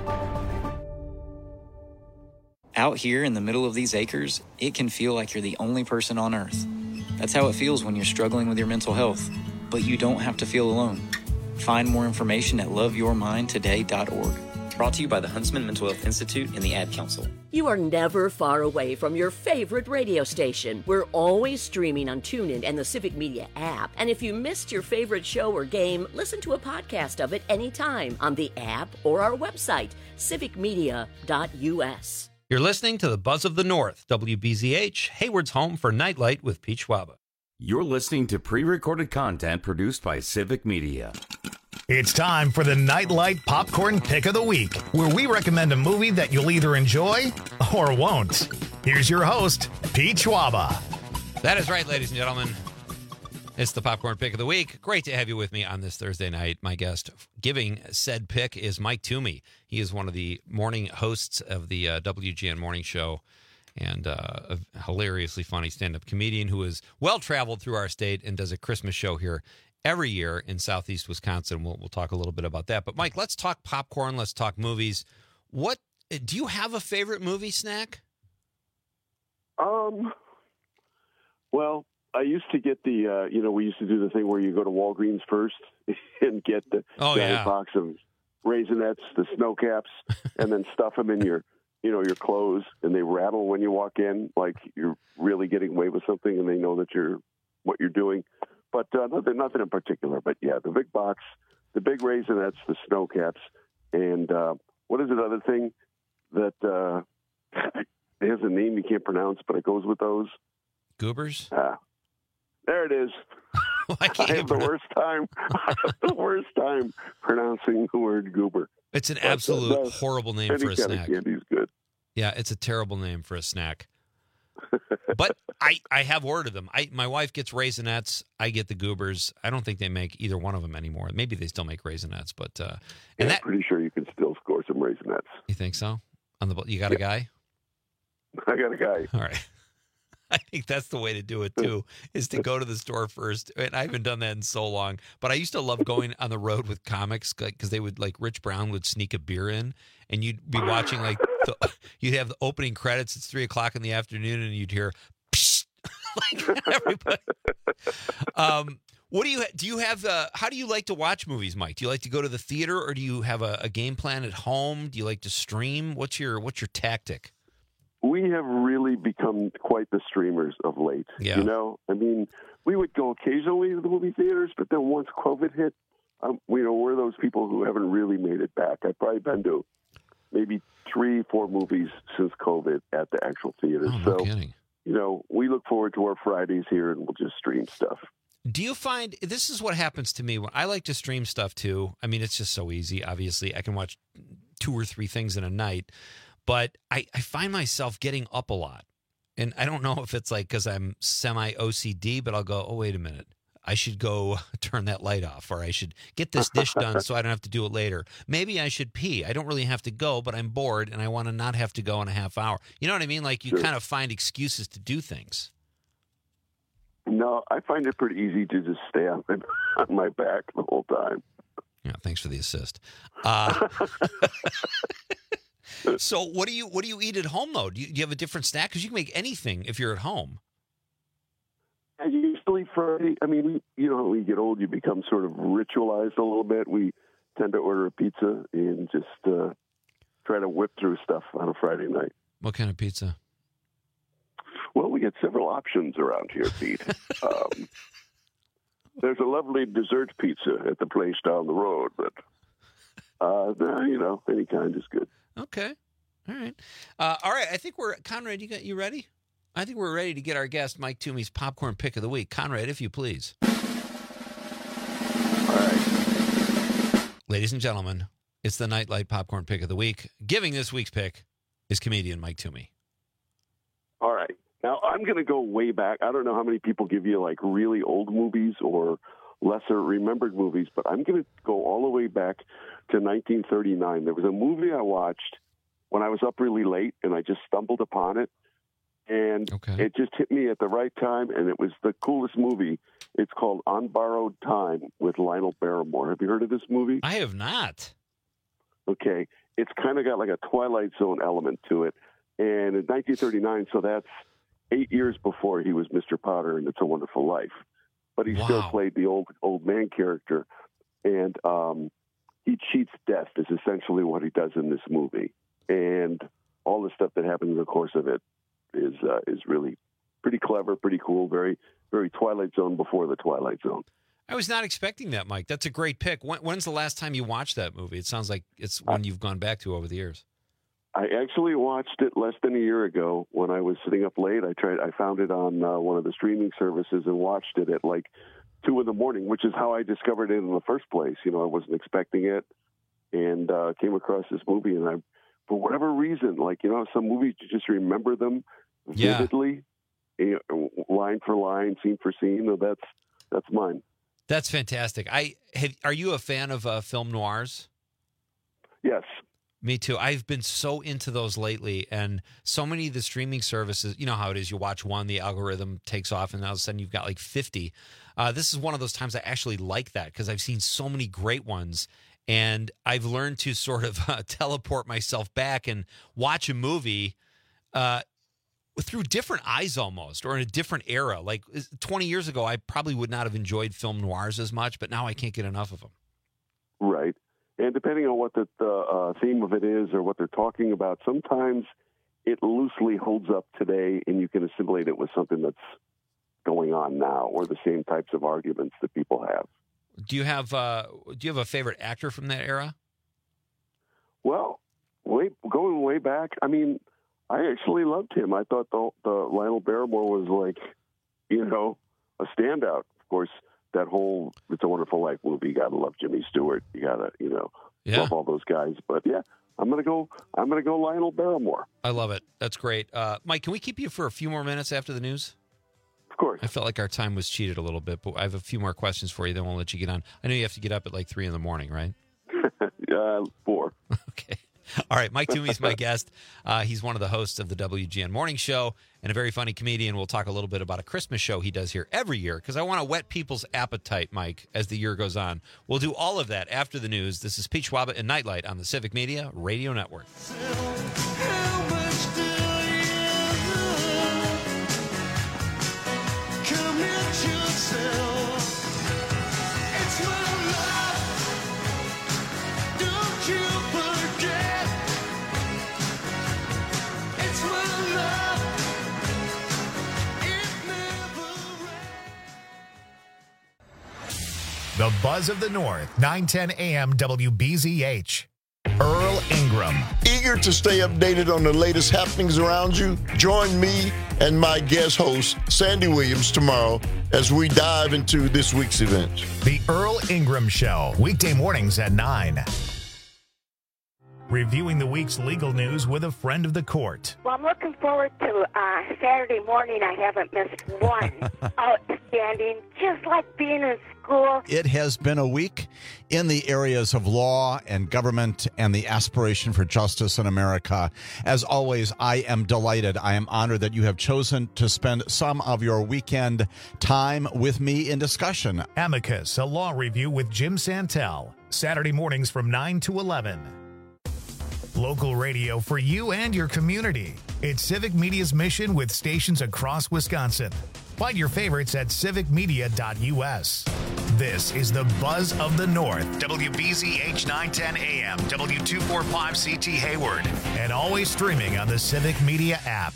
Out here in the middle of these acres, it can feel like you're the only person on Earth. That's how it feels when you're struggling with your mental health. But you don't have to feel alone. Find more information at love your mind today dot org. Brought to you by the Huntsman Mental Health Institute and the Ad Council. You are never far away from your favorite radio station. We're always streaming on TuneIn and the Civic Media app. And if you missed your favorite show or game, listen to a podcast of it anytime on the app or our website, civic media dot u s. You're listening to the Buzz of the North, W B Z H, Hayward's home for Nightlight with Pete Schwaba. You're listening to pre-recorded content produced by Civic Media. It's time for the Nightlight Popcorn Pick of the Week, where we recommend a movie that you'll either enjoy or won't. Here's your host, Pete Schwaba. That is right, ladies and gentlemen. It's the Popcorn Pick of the Week. Great to have you with me on this Thursday night. My guest giving said pick is Mike Toomey. He is one of the morning hosts of the uh, W G N Morning Show and uh, a hilariously funny stand-up comedian who is well-traveled through our state and does a Christmas show here every year in southeast Wisconsin. We'll, we'll talk a little bit about that. But, Mike, let's talk popcorn. Let's talk movies. What do you have a favorite movie snack? Um, well, I used to get the, uh, you know, we used to do the thing where you go to Walgreens first and get the oh, giant yeah. box of Raisinets, the snow caps, and then stuff them in your, you know, your clothes, and they rattle when you walk in, like you're really getting away with something, and they know that you're what you're doing. But uh, nothing, nothing in particular. But yeah, the big box, the big Raisinets, the snow caps, and uh, what is another thing that uh, it has a name you can't pronounce, but it goes with those? Goobers? Ah. There it is. I, I have the worst time. I have the worst time pronouncing the word goober. It's an But, absolute uh, horrible name any for a kind snack. Of candy's good. Yeah, it's a terrible name for a snack. But I, I have ordered them. I my wife gets Raisinets. I get the Goobers. I don't think they make either one of them anymore. Maybe they still make Raisinets, but uh, and Yeah, that I'm pretty sure you can still score some Raisinets. you think so? On the you got a guy? I got a guy. All right. I think that's the way to do it too, is to go to the store first. And I haven't done that in so long, but I used to love going on the road with comics because they would like Rich Brown would sneak a beer in, and you'd be watching like the, you'd have the opening credits. It's three o'clock in the afternoon, and you'd hear Psst, like everybody. Um, what do you do? You have uh, how do you like to watch movies, Mike? Do you like to go to the theater, or do you have a, a game plan at home? Do you like to stream? What's your what's your tactic? We have really become quite the streamers of late. Yeah. You know, I mean, we would go occasionally to the movie theaters, but then once COVID hit, um, you know, we're those people who haven't really made it back. I've probably been to maybe three, four movies since COVID at the actual theaters. Oh, no so, kidding. you know, we look forward to our Fridays here, and we'll just stream stuff. Do you find this is what happens to me when I like to stream stuff too? I mean, it's just so easy. Obviously, I can watch two or three things in a night. But I, I find myself getting up a lot. And I don't know if it's like because I'm semi-O C D, but I'll go, oh, wait a minute. I should go turn that light off, or I should get this dish done so I don't have to do it later. Maybe I should pee. I don't really have to go, but I'm bored and I want to not have to go in a half hour. You know what I mean? Like you Sure. kind of find excuses to do things. No, I find it pretty easy to just stay on my, on my back the whole time. Yeah, thanks for the assist. Uh, so what do you what do you eat at home though? Do you, do you have a different snack? Because you can make anything if you're at home. I usually Friday, I mean, we, you know, when you get old, you become sort of ritualized a little bit. We tend to order a pizza and just uh, try to whip through stuff on a Friday night. What kind of pizza? Well, we get several options around here, Pete. um, there's a lovely dessert pizza at the place down the road, but, uh, nah, you know, any kind is good. Okay. All right. Uh, all right. I think we're, Conrad, you got you ready? I think we're ready to get our guest, Mike Toomey's popcorn pick of the week. Conrad, if you please. All right. Ladies and gentlemen, it's the Nightlight popcorn pick of the week. Giving this week's pick is comedian Mike Toomey. All right. Now, I'm going to go way back. I don't know how many people give you, like, really old movies or lesser remembered movies, but I'm going to go all the way back to nineteen thirty-nine. There was a movie I watched when I was up really late, and I just stumbled upon it, and okay. it just hit me at the right time, and it was the coolest movie. It's called On Borrowed Time with Lionel Barrymore. Have you heard of this movie? I have not. Okay. It's kind of got like a Twilight Zone element to it, and in nineteen thirty-nine, so that's eight years before he was Mister Potter in It's a Wonderful Life. But he Wow. still played the old old man character, and um, he cheats death is essentially what he does in this movie. And all the stuff that happens in the course of it is uh, is really pretty clever, pretty cool, very very Twilight Zone before the Twilight Zone. I was not expecting that, Mike. That's a great pick. When, when's the last time you watched that movie? It sounds like it's one you've gone back to over the years. I actually watched it less than a year ago when I was sitting up late. I tried. I found it on uh, one of the streaming services and watched it at like two in the morning, which is how I discovered it in the first place. You know, I wasn't expecting it, and uh, came across this movie, and I, for whatever reason, like you know, some movies you just remember them Yeah. vividly, you know, line for line, scene for scene. No, that's that's mine. That's fantastic. I have, are you a fan of uh, film noirs? Yes. Me too. I've been so into those lately, and so many of the streaming services, you know how it is. You watch one, the algorithm takes off, and all of a sudden you've got like fifty. Uh, this is one of those times I actually like that because I've seen so many great ones, and I've learned to sort of uh, teleport myself back and watch a movie uh, through different eyes almost, or in a different era. Like twenty years ago, I probably would not have enjoyed film noirs as much, but now I can't get enough of them. Right. And depending on what the, the uh, theme of it is or what they're talking about, sometimes it loosely holds up today and you can assimilate it with something that's going on now or the same types of arguments that people have. Do you have uh, do you have a favorite actor from that era? Well, way, going way back, I mean, I actually loved him. I thought the, the Lionel Barrymore was like, you know, a standout. Of course, that whole It's a Wonderful Life movie, you gotta love Jimmy Stewart. You gotta, you know, Yeah. love all those guys. But yeah, I'm gonna go. I'm gonna go Lionel Barrymore. I love it. That's great. Uh, Mike, can we keep you for a few more minutes after the news? Of course. I felt like our time was cheated a little bit, but I have a few more questions for you. Then we'll let you get on. I know you have to get up at like three in the morning, right? uh, four. Okay. All right. Mike Toomey's my guest. Uh, he's one of the hosts of the W G N Morning Show and a very funny comedian. We'll talk a little bit about a Christmas show he does here every year because I want to whet people's appetite, Mike, as the year goes on. We'll do all of that after the news. This is Pete Schwaba and Nightlight on the Civic Media Radio Network. The Buzz of the North, nine ten A M W B Z H. Earl Ingram. Eager to stay updated on the latest happenings around you? Join me and my guest host, Sandy Williams, tomorrow as we dive into this week's events. The Earl Ingram Show, weekday mornings at nine. Reviewing the week's legal news with a friend of the court. Well, I'm looking forward to uh, Saturday morning. I haven't missed one. Outstanding, just like being in school. It has been a week in the areas of law and government and the aspiration for justice in America. As always, I am delighted. I am honored that you have chosen to spend some of your weekend time with me in discussion. Amicus, a law review with Jim Santel. Saturday mornings from nine to eleven. Local radio for you and your community. It's Civic Media's mission with stations across Wisconsin. Find your favorites at civic media dot U S. This is the Buzz of the North. W B Z H nine ten A M, W two forty-five C T Hayward, and always streaming on the Civic Media app.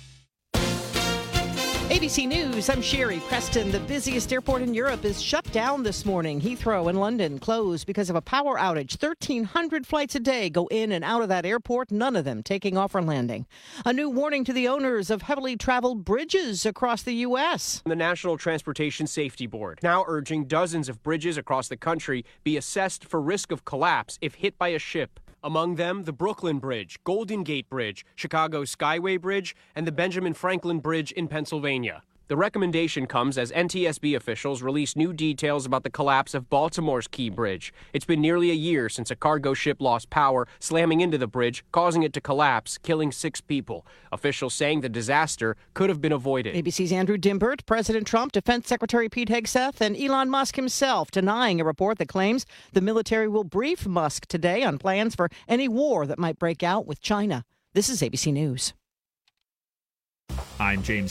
A B C News, I'm Sherry Preston. The busiest airport in Europe is shut down this morning. Heathrow in London closed because of a power outage. thirteen hundred flights a day go in and out of that airport, none of them taking off or landing. A new warning to the owners of heavily traveled bridges across the U S. The National Transportation Safety Board now urging dozens of bridges across the country be assessed for risk of collapse if hit by a ship. Among them, the Brooklyn Bridge, Golden Gate Bridge, Chicago's Skyway Bridge, and the Benjamin Franklin Bridge in Pennsylvania. The recommendation comes as N T S B officials release new details about the collapse of Baltimore's Key Bridge. It's been nearly a year since a cargo ship lost power, slamming into the bridge, causing it to collapse, killing six people. Officials saying the disaster could have been avoided. A B C's Andrew Dimbert, President Trump, Defense Secretary Pete Hegseth, and Elon Musk himself denying a report that claims the military will brief Musk today on plans for any war that might break out with China. This is A B C News. I'm James